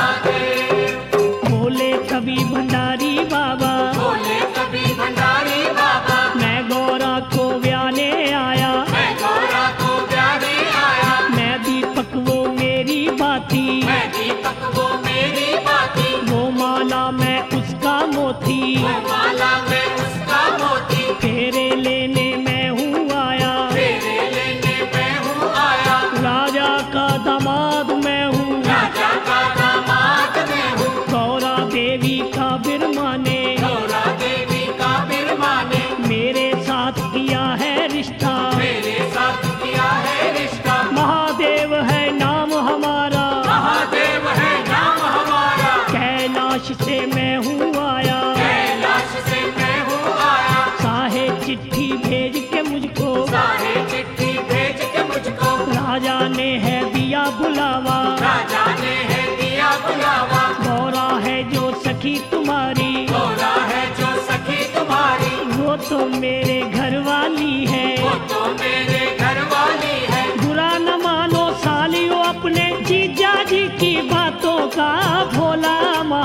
महादेव। बोले कभी भंडारी बाबा, बोले कभी भंडारी बाबा, मैं गौरा को ब्याने आया, मैं गौरा को ब्याने आया, मैं दीपक वो मेरी बाती, मैं दीपक वो मेरी बाती, वो माला मैं उसका मोती, वो माला मैं उसका मोती, फेरे लेने मैं हूँ आया, फेरे लेने मैं हूँ आया, राजा का दामाद मैं हूँ, राजा का दामाद मैं हूँ, गौरा देवी का बिरमाने, गौरा देवी का बिरमाने, मेरे साथ किया है रिश्ता, मेरे साथ किया है रिश्ता, महादेव है नाम हमारा, महादेव है नाम हमारा, कैलाश से मैं हूँ आया, कैलाश से मैं हूँ आया, साहे चिट्ठी भेज के मुझको, सारे चिट्ठी भेज के मुझको, राजा ने है दिया बुलावा, राजा ने है दिया बुलावा, गौरा है जो सखी तुम्हारी, गौरा है जो सखी तुम्हारी, वो तो मेरे घर वाली है, वो तो मेरे घर वाली है, बुरा न मानो सालियों अपने जीजा जी की बातों का भोला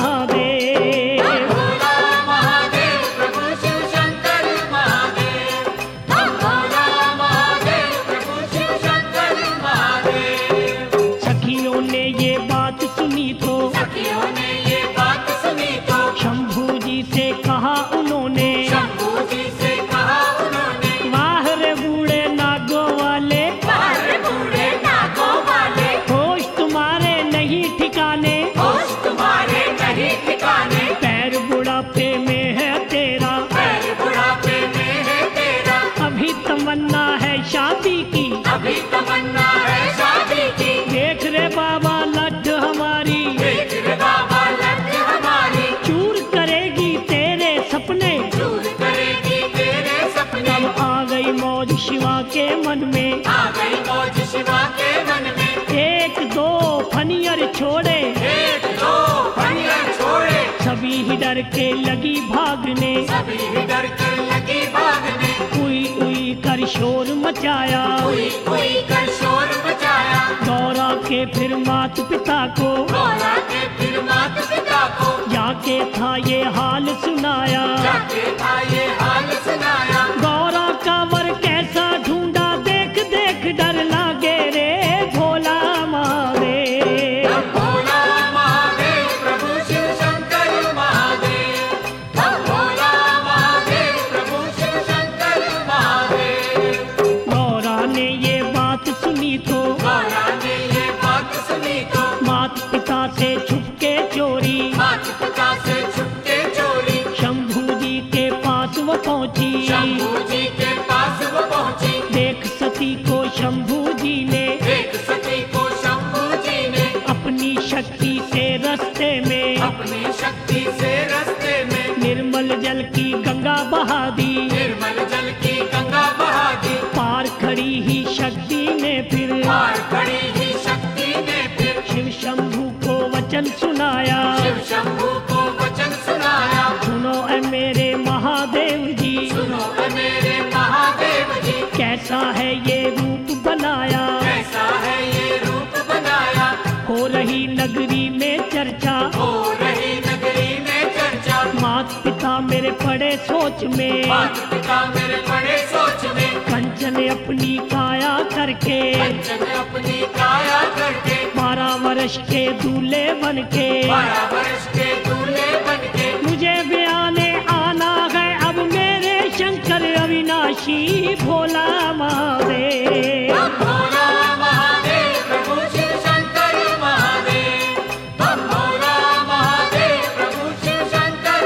महादेव। हम भोला महादेव प्रभु शिव शंकर महादेव, हम भोला महादेव प्रभु शिव शंकर महादेव। सखियों ने ये बात सुनी तो, सखियों ने ये बात सुनी तो, शंभू जी से कहा उन्होंने, शंभू जी से कहा उन्होंने, वाह रे बूढ़े नागों वाले, बाहर बूढ़े नागों वाले, होश तुम्हारे नहीं ठिकाने, होश तुम्हारे सभी ही डर के लगी भागने, सभी ही डर के लगी भागने, उई उई कर शोर मचाया, कोई कोई कर शोर मचाया, गौरा के फिर मात पिता को, गौरा के फिर मात पिता को, जाके था ये हाल सुनाया। जाके था ये हाल सुनाया। गौरा का वर कैसा ढूंढा, देख देख डर लागे रे भोला महादेव। हम भोला महादेव प्रभु शिव शंकर महादेव, हम भोला महादेव प्रभु शिव शंकर महादेव। गौरा ने ये बात सुनी तो, गौरा ने ये बात सुनी तो, मात पिता से छुपके चोरी, मात पिता से छुपके चोरी, शंभू जी के पास वो पहुंची। शंभू जी के पास वो पहुंची, देख सती को शंभू जी ने, देख सती को शंभू जी ने, अपनी शक्ति से रास्ते में, अपनी शक्ति से रास्ते में, निर्मल जल की गंगा बहा दी। निर्मल जल की गंगा बहा दी। पार खड़ी ही शक्ति ने फिर, पार खड़ी ही शक्ति ने फिर, शिव शंभू को वचन सुनाया। शिव शंभू को वचन सुनाया। सुनो ए मेरे महादेव जी, सुनो ए मेरे महादेव जी, कैसा है ये रूप बनाया। कैसा है ये रूप बनाया। हो रही नगरी में चर्चा, हो रही नगरी में चर्चा, मात पिता मेरे पड़े सोच में। मात पिता मेरे बड़े सोच में, कंचन अपनी काया करके, कंचन अपनी काया करके, बारह वर्ष के दूल्हे बन के, बारह वर्ष के दूल्हे बनके, मुझे ब्याने आना है अब मेरे शंकर अविनाशी भोला महादेव। हम भोला महादेव प्रभु शिव शंकर महादेव, हम भोला महादेव प्रभु शिव शंकर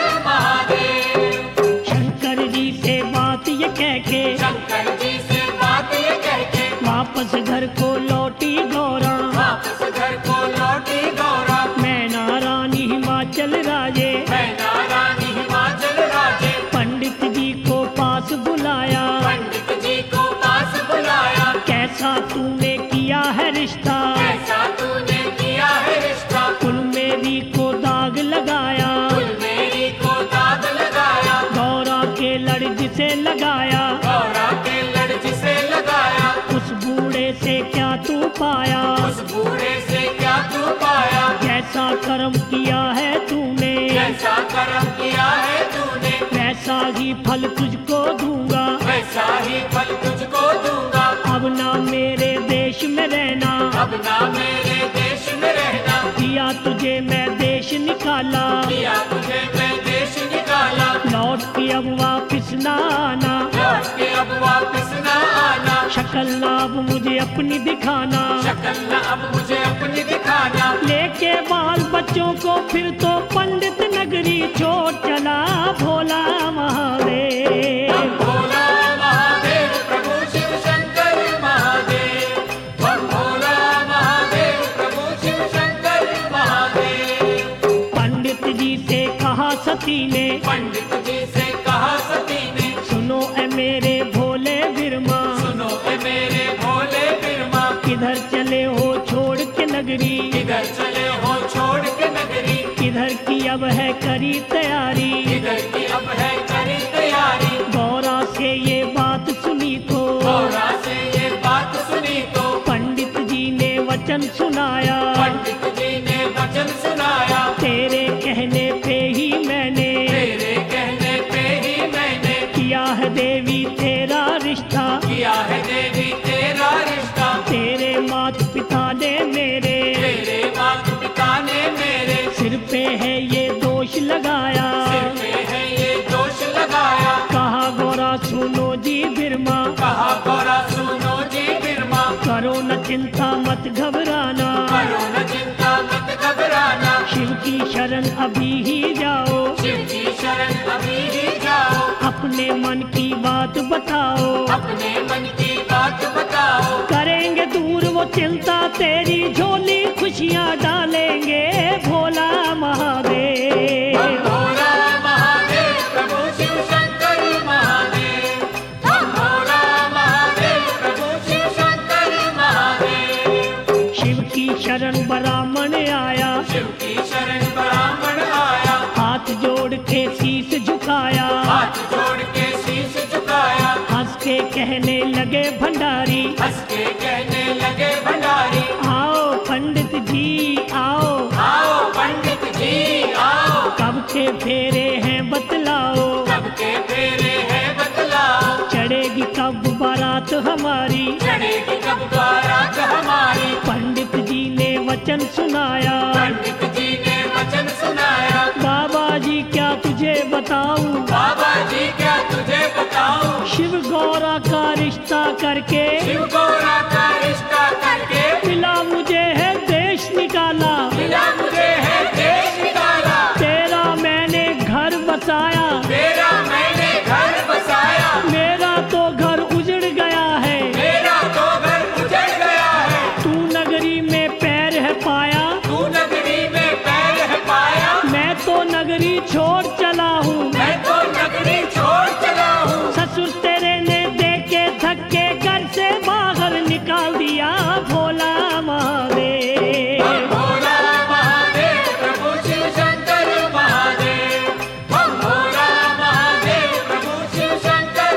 महादेव। शंकर जी से बात ये कह के, शंकर जी से बात ये कह के, वापस घर को लौटी गौरा। वापस घर को लौटी गौरा। मैना रानी हिमाचल राजे, मैना रानी हिमाचल राजे, पंडित जी को पास बुलाया। पंडित जी को पास बुलाया। कैसा तूने किया है रिश्ता, कैसा तूने किया है रिश्ता, कुल मेरी को दाग लगाया। कुल मेरी को दाग लगाया। गौरा के लड़ जिसे लगाया, गौरा के लड़ जिसे लगाया, उस बूढ़े से क्या तू पाया। उस बूढ़े से क्या तू पाया। जैसा कर्म किया है तूने, जैसा कर्म किया है तूने, वैसा ही फल तुझको दूंगा। वैसा ही फल तुझको दूंगा। अब ना मेरे देश में रहना, अब ना मेरे देश में रहना, दिया तुझे मैं देश निकाला। दिया तुझे मैं देश निकाला। लौट के अब वापिस ना आना, लौट के अब वापस न आना। शक्ल ना अब मुझे अपनी दिखाना। शक्ल न अब मुझे अपनी दिखाना। लेके बाल बच्चों को फिर तो पंडित नगरी छोड़ चला भोला महादेव। हम भोला महादेव प्रभु शिव शंकर महादेव, हम भोला महादेव प्रभु शिव शंकर महादेव। पंडित जी से कहा सती ने, पंडित जी से कहा सती ने, सुनो ए मेरे भोले बिरमा, सुनो ए मेरे भोले बिरमा, किधर चले हो छोड़ के नगरी। किधर चले हो छोड़ के नगरी, किधर की अब है करी तैयारी। किधर की अब है करी तैयारी। गौरा से ये बात सुनी तो, गौरा से ये बात सुनी तो, पंडित जी ने वचन सुनाया। पंडित जी ने वचन सुनाया। तेरे कहने पे ही मैंने, तेरे कहने पे ही मैंने, किया है देवी तेरा रिश्ता। किया है देवी तेरा रिश्ता। तेरे मात पिता ने मेरे, तेरे मात पिता ने मेरे, सिर पे है ये दोष लगाया। सिर पे है ये दोष लगाया। कहा गौरा सुनो जी बिरमा, कहा गौरा सुनो जी बिरमा, करो न चिंता मत घबराना। करो न चिंता मत घबराना। शिव की शरण अभी ही जाओ, शिव की शरण अभी ही जाओ। अपने मन की बात बताओ। अपने मन की बात बताओ। करेंगे दूर वो चिंता तेरी, झोली खुशियाँ डालेंगे भोला महादेव। हम भोला महादेव प्रभु शिव शंकर महादेव, हम भोला महादेव प्रभु शिव शंकर महादेव। शिव की शरण ब्राह्मण आया, शिव की शरण ब्राह्मण आया। हाथ हाथ जोड़ के शीश झुकाया, हाथ जोड़ के शीश झुकाया, हंस के कहने लगे भंडारी, हंस के कहने लगे भंडारी, आओ पंडित जी आओ, आओ पंडित जी आओ, कब के फेरे हैं बतलाओ, कब के फेरे हैं बतलाओ, चढ़ेगी कब बारात हमारी, चढ़ेगी कब बारात हमारी। पंडित जी ने वचन सुनाया, पंडित जी ने वचन सुनाया, बाबा जी क्या तुझे बताऊं, बाबा जी क्या तुझे बताऊं, शिव गौरा का रिश्ता करके शिव गौरा का रिश्ता करके मिला मुझे है देश निकाला, मिला मुझे है देश निकाला, तेरा मैंने घर बसाया, तेरा मैंने घर बसाया, मेरा तो घर उजड़ गया है, मेरा तो घर उजड़ गया है, तू नगरी में पैर है पाया, तू नगरी में पैर है पाया, मैं तो नगरी छोड़ चला हूँ, मैं तो नगरी छोड़ चला हूँ, ससुर तेरे ने देके धक्के घर से बाहर निकाल दिया, भोला महादेव। हम भोला महादेव प्रभु शिव शंकर महादेव, हम भोला महादेव प्रभु शिव शंकर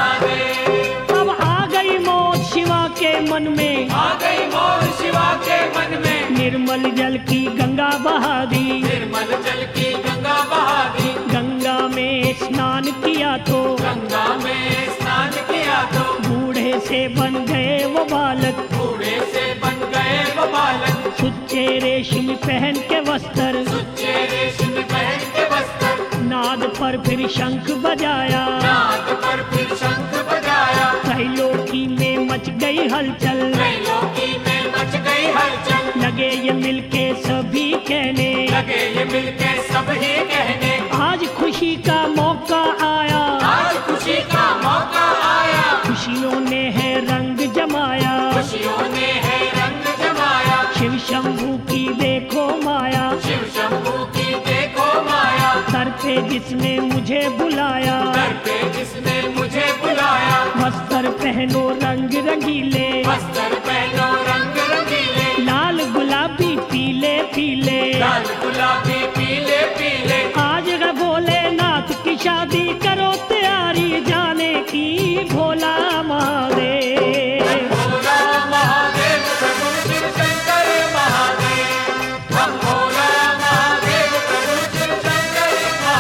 महादेव। अब आ गई मौत शिवा के मन में, आ गई मोर शिवा के मन में, निर्मल जल की गंगा बहा दी, निर्मल जल की गंगा बहा दी, गंगा में स्नान किया तो गंगा में स्नान किया तो बूढ़े से बन गए वो बालक, बूढ़े से बन गए वो बालक, सुच्चे रेशम पहन के वस्त्र, सुच्चे रेशम पहन के वस्त्र, नाद पर फिर शंख बजाया, नाद पर फिर शंख बजाया, त्रैलोकी में मच गई हलचल, त्रैलोकी में मच गई हलचल, लगे ये मिलके सभी कहने, लगे ये मिलके सब ही कहने, आज खुशी का मौका आया, आज खुशी का मौका आया, खुशियों ने है रंग जमाया, खुशियों ने है रंग जमाया, शिव शंभू की देखो माया, शिव शंभू की देखो माया, दर पे जिसने मुझे बुलाया, दर पे जिसने मुझे बुलाया, वस्त्र पहनो रंग रंगीले, वस्त्र पहनो रंग रंगीले, लाल गुलाबी पीले पीले, लाल गुलाबी पीले पीले, आज है भोलेनाथ की शादी, करो तैयारी जाने की, भोला महादेव। भोला महादेव प्रभु शिव शंकर महादेव, हम भोला महादेव प्रभु शिव शंकर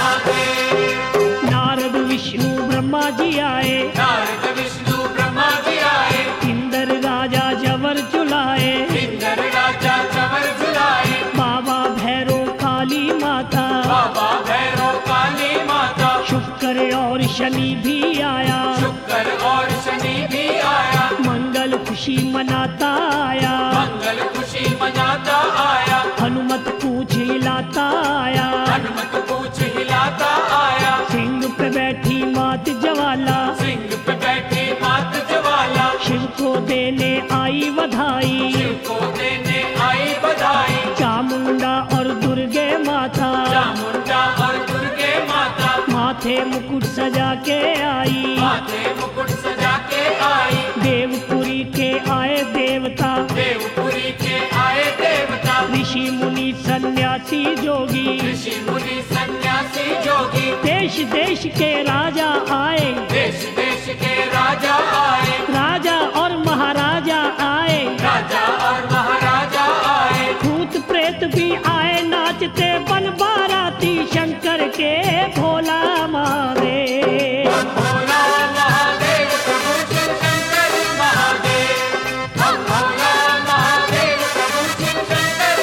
महादेव। नारद विष्णु ब्रह्मा जी आए, नारद विष्णु ब्रह्मा जी आए, इंद्र राजा जवर चुलाए, इंद्र राजा चवर झुलाए, बाबा भैरो काली माता, बाबा भैरव काली माता, शुक्र और शनि भी आया, शुक्र और शनि भी आया, मंगल खुशी मनाता आया, मंगल खुशी मनाता आया, हनुमत पूछ हिलाता आया, हनुमत पूछ हिलाता आया, सिंह पे बैठी मात ज्वाला, सिंह पे बैठी मात ज्वाला, शिव को देने आई बधाई, शिव को देने आई बधाई, चामुंडा और दुर्गे माता, चामुंडा और दुर्गे माता, माथे मुकुट सजा के आई, माथे मुकुट सजा के आई, देवपुरी के आए देवता, देवपुरी के आए देवता, ऋषि मुनि सन्यासी जोगी, ऋषि मुनि सन्यासी जोगी, देश देश के राजा आए, देश देश के राजा आए, राजा और महाराजा आए, राजा और महाराजा आए, भूत प्रेत भी आए नाचते बन बाराती शंकर के, भोला महादेव। हम भोला महादेव प्रभु शिव शंकर महादेव, हम भोला महादेव प्रभु शिव शंकर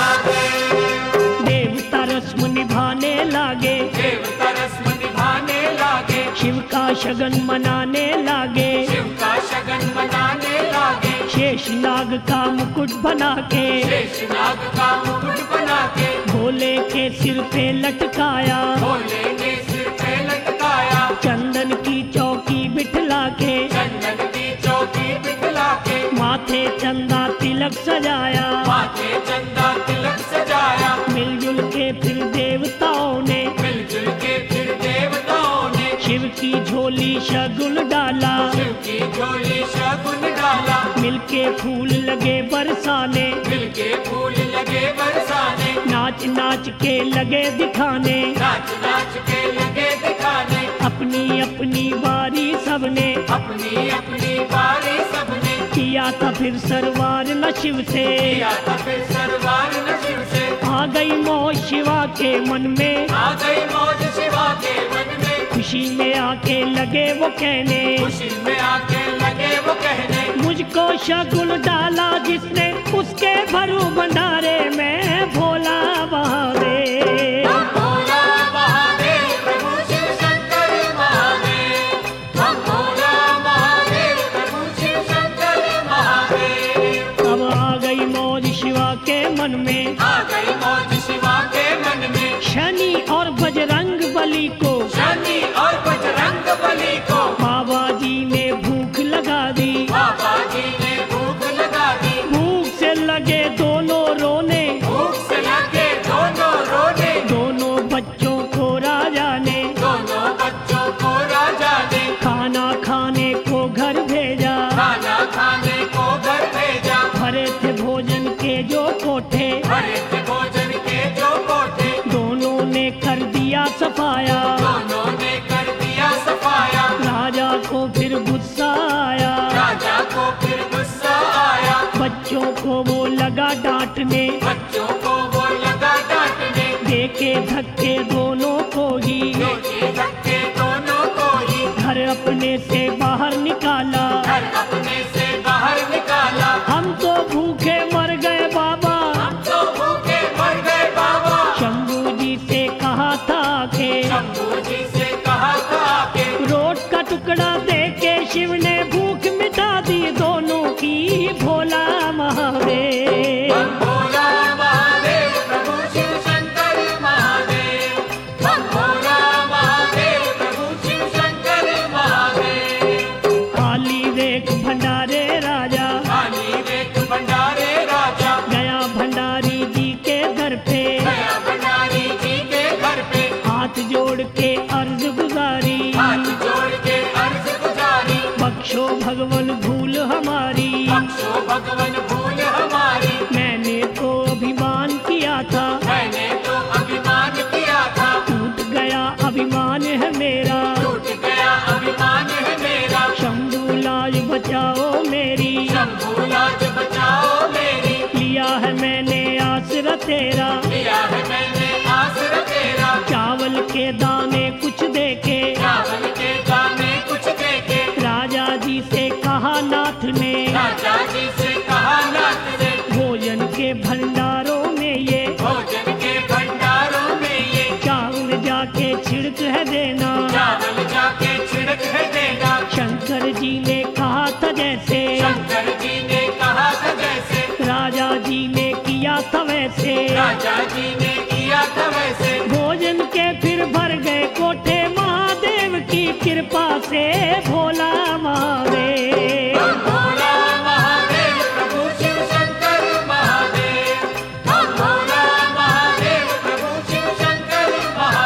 महादेव। देवता रस्म निभाने लागे, देवता रस्म निभाने लागे, शिव का शगन मनाने लागे, शिव का शगन मनाने लागे, शेष नाग का मुकुट बना के, शेष नाग का मुकुट बना के, भोले के सिर पे लटकाया, भोले ने सिर पे लटकाया, चंदन की चौकी बिठला के, चंदन की चौकी बिठला के, माथे चंदा तिलक सजाया, माथे चंदा तिलक सजाया, मिलजुल के फिर देवताओं ने मिलजुल के फिर देवताओं ने शिव की झोली झोली शगुन डाला, शिव की झोली शगुन डाला, मिलके फूल लगे बरसाने, मिलके फूल लगे बरसाने, नाच नाच के लगे दिखाने, नाच नाच के लगे दिखाने, अपनी अपनी बारी सबने अपनी अपनी बारी सबने किया था फिर सरवार न शिव से। किया था फिर सरवार न शिव से। आ गई मौज शिवा के मन में, आ गई मौज शिवा के मन में, खुशी में आके लगे वो कहने, खुशी में आके लगे वो कहने, मुझको शगुन डाला जिसने उसके भरू भंडारे में भोला महादेव। हम भोला महादेव प्रभु शिव शंकर महादेव, हम भोला महादेव प्रभु शिव शंकर महादेव। अब आ गई मौज शिवा के मन में, आ गई मौज शिवा के मन में, शनि और बजरंग बली को, शनि और बजरंग बली को बाबा जी ने भूख लगा दी, बाबा जी ने भूख लगा दी, भूख से लगे दोनों रोने, भूख से लगे दोनों रोने, दोनों बच्चों को राजा ने दोनों बच्चों को राजा ने खाना खाने को घर भेजा, खाना खाने को घर भेजा, भरे थे भोजन के जो कोठे, भरे थे भोजन के जो कोठे, दोनों ने कर दिया सफाया, दोनों ने कर दिया सफाया, राजा को फिर गुस्सा आया, राजा को फिर गुस्सा आया, बच्चों को वो लगा डांटने, बच्चों को वो लगा डांटने, देके धक्के दोनों को ही, देखे धक्के दोनों को ही, घर अपने से बाहर निकाला, घर अपने से बाहर निकाला, हम तो भूखे मर गए बाबा, हम तो भूखे मर गए बाबा, शंभू जी से कहा था के शंभू जी से कहा था कि रोट का टुकड़ा दे के शिव ने भूख मिटा दी दोनों की, भोला महादेव। हम भोला महादेव प्रभु शिव शंकर महादेव, हम भोला महादेव प्रभु शिव शंकर महादेव। खाली देख भंडारे राजा, खाली देख भंडारे राजा, गया भंडारी जी के घर पे, गया भंडारी जी के घर पे, हाथ जोड़ के अर्ज गुजारी, हाथ जोड़ के अर्ज गुजारी, बख्शो भगवन भूल हमारी, बख्शो भगवन भूल हमारी, मैंने तो अभिमान किया था, मैंने तो अभिमान किया था, टूट गया अभिमान है मेरा, टूट गया अभिमान है मेरा, शंभू लाज बचाओ मेरी, शंभू लाज बचाओ मेरी, लिया है मैंने आसरा तेरा, लिया है मैंने आसरा तेरा, चावल के दाने कुछ देके, चावल के दाने कुछ देके, राजा जी से कहा नाथ ने, राजा जी से कहा नाथ से, भोजन के भंडारों में ये, भोजन के भंडारों में ये, चावल जाके छिड़क है देना, चावल जाके छिड़क है देना, शंकर जी ने कहा था जैसे, शंकर जी ने कहा था जैसे, राजा जी ने किया था वैसे, राजा जी ने किया था वैसे, भोजन के फिर भर गए कोठे महादेव की कृपा से, भोला महादेव। हम भोला महादेव प्रभु शिव शंकर महादेव, हम भोला महादेव प्रभु शिव शंकर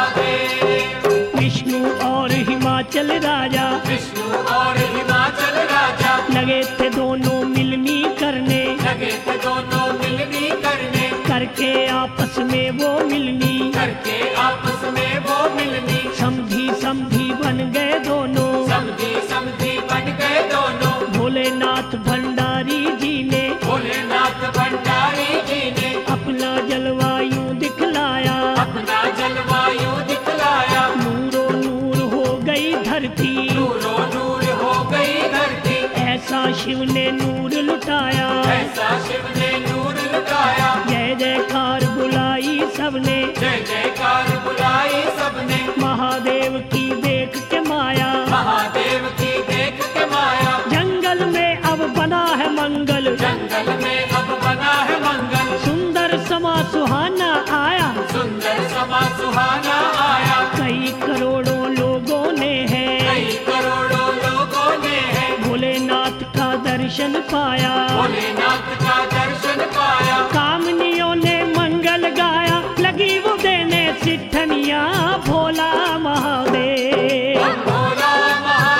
महादेव। विष्णु और हिमाचल राजा विष्णु और हिमाचल राजा लगे थे दोनों मिलनी करने, लगे थे दोनों मिलनी करने, करके आपस में वो मिलनी, करके आपस में वो मिलनी, समधी समधी बन गए दोनों, समधी समधी बन गए दोनों, भोलेनाथ भंडारी जी ने भोलेनाथ भंडारी जी ने अपना जलवायु दिखलाया, अपना जलवायु दिखलाया, नूरो नूर हो गई धरती, नूरो नूर हो गई धरती, ऐसा शिव ने नूर लुटाया, ऐसा शिव ने नूर लुटाया, जय जयकार बुलाई सबने, जय जयकार बुलाई सबने, महादेव की देख के माया, महादेव की देख के माया, जंगल में अब बना है मंगल, जंगल में अब बना है मंगल, सुंदर समा सुहाना आया, सुंदर समा सुहाना आया, कई करोड़ों लोगों ने है, कई करोड़ों लोगों ने है, भोलेनाथ का दर्शन पाया, भोलेनाथ का दर्शन पाया, कामनियों ने मंगल गाया, लगी वो देने सिद्धनिया, भोला महादेव। हम भोला महादेव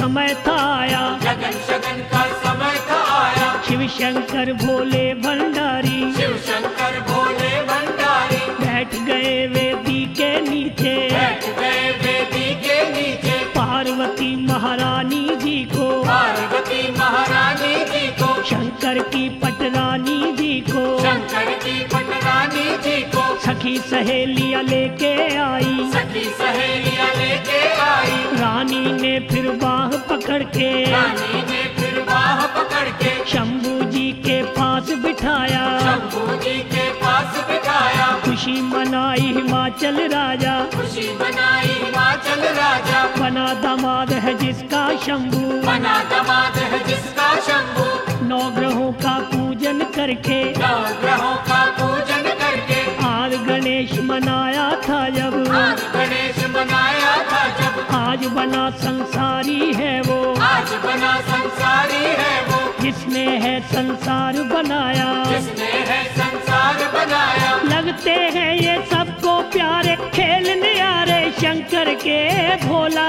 समय था आया, लगन शगन का समय था आया। शिव शंकर भोले भंडारी शिव शंकर भोले भंडारी बैठ गए वेदी के नीचे, बैठ गए वेदी के नीचे। पार्वती महारानी जी को, पार्वती महारानी जी को, शंकर की पटरानी जी को, शंकर की पटरानी जी को, सखी सहेलियां लेके आई। सखी सहेलियां लेके आई। रानी ने फिर बाह पकड़ के, रानी ने फिर बाह पकड़ के, शंभू जी के पास बिठाया, शंभू जी के पास बिठाया। खुशी मनाई हिमाचल राजा, खुशी मनाई हिमाचल राजा, बना दामाद है जिसका शंभू। बना दामाद है जिसका शंभू। नौ ग्रहों का पूजन करके, नौ ग्रहों का पूजन करके, आज गणेश मनाया था जब, आज गणेश बनाया था जब, आज बना संसारी है वो, आज बना संसारी है वो, जिसने है संसार बनाया। जिसने है संसार बनाया। लगते हैं ये सबको प्यारे, खेल न्यारे शंकर के भोला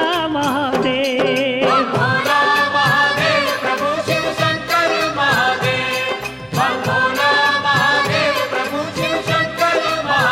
महादेव। बम भोला महादेव प्रभु शिव शंकर महादेव। बम भोला महादेव प्रभु शिव शंकर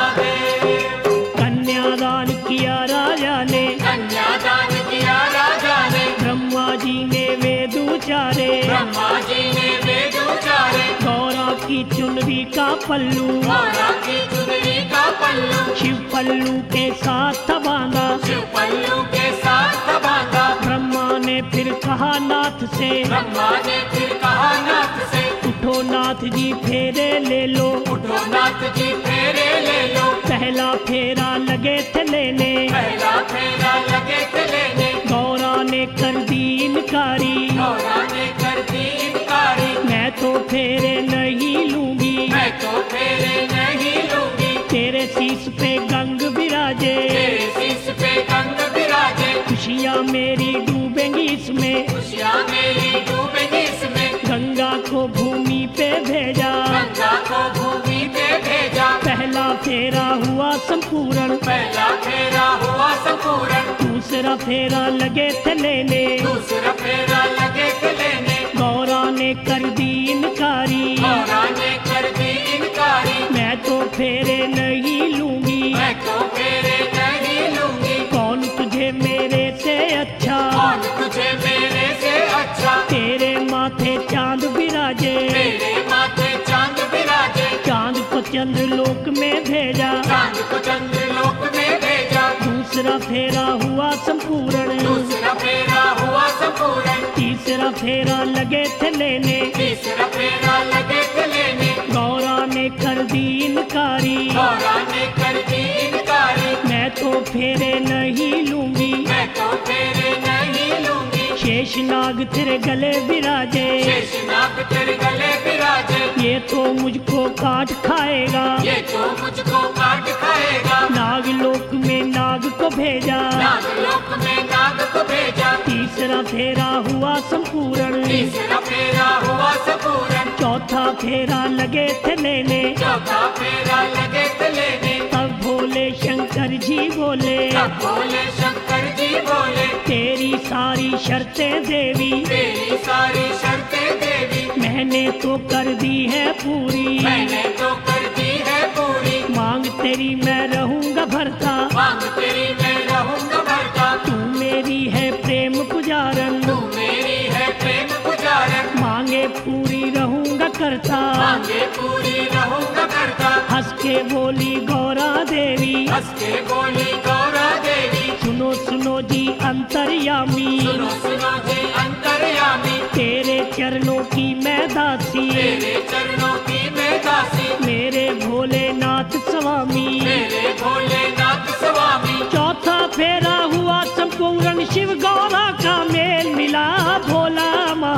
महादेव। कन्यादान किया राजा ने, कन्यादान किया राजा ने, ब्रह्मा जी ने वेद उचारे, ब्रह्मा जी ने वेद उचारे। गौरा की चुनरी का पल्लू, गौरा की चुनरी का पल्लू, शिव पल्लू के साथ बांधा। शिव पल्लू के साथ बांधा। ब्रह्मा ने फिर कहा नाथ से, ब्रह्मा ने फिर कहा नाथ से, उठो नाथ जी फेरे ले लो। उठो नाथ जी फेरे ले लो। पहला फेरा लगे थे लेने, पहला फेरा लगे थे लेने, गौरा ने कर दी इनकारी, गौरा ने कर दी इनकारी। मैं तो फेरे नहीं लूंगी, मैं तो फेरे नहीं लूंगी। तेरे शीश पे गंग विराजे, तेरे शीश पे गंग विराजे, खुशियाँ मेरी डूबेंगी इसमें, खुशियाँ मेरी डूबेंगी इसमें। गंगा को भूमि पे भेजा, गंगा को भूमि पे भेजा। पहला फेरा हुआ संपूर्ण, पहला फेरा हुआ संपूर्ण, दूसरा फेरा लगे थे लेने, दूसरा फेरा लगे थे लेने, गौरा ने कर दी इनकारी, गौरा ने कर दी इनकारी। मैं तो फेरे नहीं लूंगी, मैं तो फेरे नहीं लूंगी। कौन तुझे मेरे से अच्छा, कौन तुझे मेरे से अच्छा, तेरे माथे चांद विराजे, तेरे माथे चांद विराजे, चांद को चंद्रलोक में भेजा, चांद को चंद्रलोक में भेजा। दूसरा फेरा हुआ संपूर्ण, दूसरा फेरा हुआ संपूर्ण, तीसरा फेरा लगे थे लेने, तीसरा फेरा लगे थे लेने, गौरा ने कर दी इनकारी, गौरा ने कर दी इनकारी। मैं तो फेरे नहीं लूंगी, मैं तो फेरे नहीं लूंगी। शेषनाग तेरे गले विराजे, शेषनाग तेरे गले विराजे, ये तो मुझको काट खाएगा, ये तो मुझको काट खाएगा। नागलोक में नाग को भेजा, नागलोक में नाग को भेजा। तीसरा फेरा हुआ संपूर्ण, तीसरा फेरा हुआ संपूर्ण, चौथा फेरा लगे थे लेने, चौथा फेरा लगे थे लेने। तब भोले शंकर जी बोले, तब भोले शंकर जी बोले, तेरी सारी शर्तें देवी, तेरी सारी शर्तें देवी, मैंने तो कर दी है पूरी, मैंने तो कर दी है पूरी। मांग तेरी मैं रहूंगा भरता, मांग तेरी मैं रहूंगा भरता, तू मेरी है प्रेम पुजारन, तू मेरी है प्रेम पुजारन। मांगे पूरी रहूंगा करता, मांगे पूरी रहूंगा करता। हंस के बोली गौरा देवी, हंस के बोली गौरा देवी, सुनो सुनो जी अंतर्यामी, सुनो सुनो जी अंतर्यामी, तेरे चरणों की मैं दासी, तेरे चरणों की मैं दासी, मेरे भोलेनाथ स्वामी। मेरे भोलेनाथ स्वामी। चौथा फेरा हुआ संपूर्ण, शिव गौरा का मेल मिला, भोला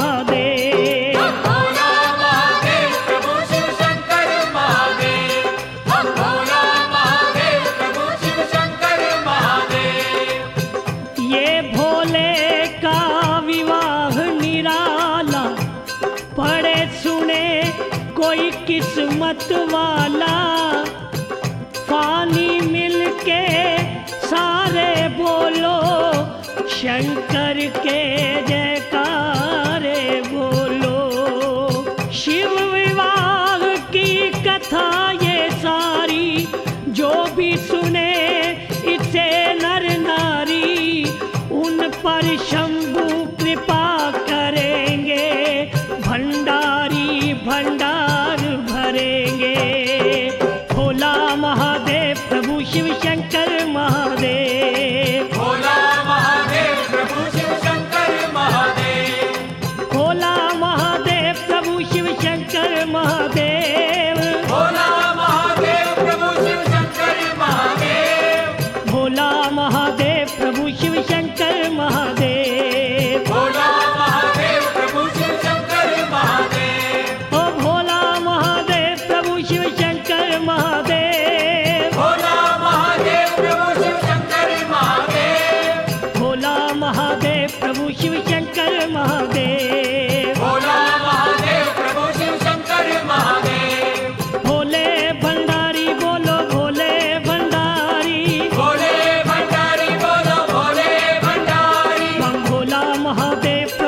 महादेव। बम भोला महादेव प्रभु शिव शंकर महादेव। बम भोला महादेव प्रभु शिव शंकर महादेव। ये भोले का विवाह निराला, पढ़े सुने कोई किस्मत वाला, फानी मिलके सारे बोलो शंकर के जयकारे बोलो। शिव विवाह की कथा ये सारी, जो भी सुने इसे नर नारी, उन पर शंभु कृपा करेंगे, भंडारी भंडार भरेंगे। भोला महादेव प्रभु शिव शंकर महादेव, भोला महादेव प्रभु शिव शंकर महादेव, भोला महादेव प्रभु शिव शंकर महादेव, भोला महादेव प्रभु शिव शंकर महादेव, भोला महादेव प्रभु शिव शंकर महादेव, भोला महादेव प्रभु शिव शंकर महादेव, ओ भोला महादेव प्रभु शिव शंकर महादेव, भोला महादेव प्रभु शिव शंकर महादेव, भोला महादेव प्रभु शिव शंकर महादेव, भोला महादेव प्रभु शिव शंकर महादेव, भोले भंडारी बोलो भोले भंडारी, भोले भंडारी बोलो भोले भंडारी, बम भोला महादेव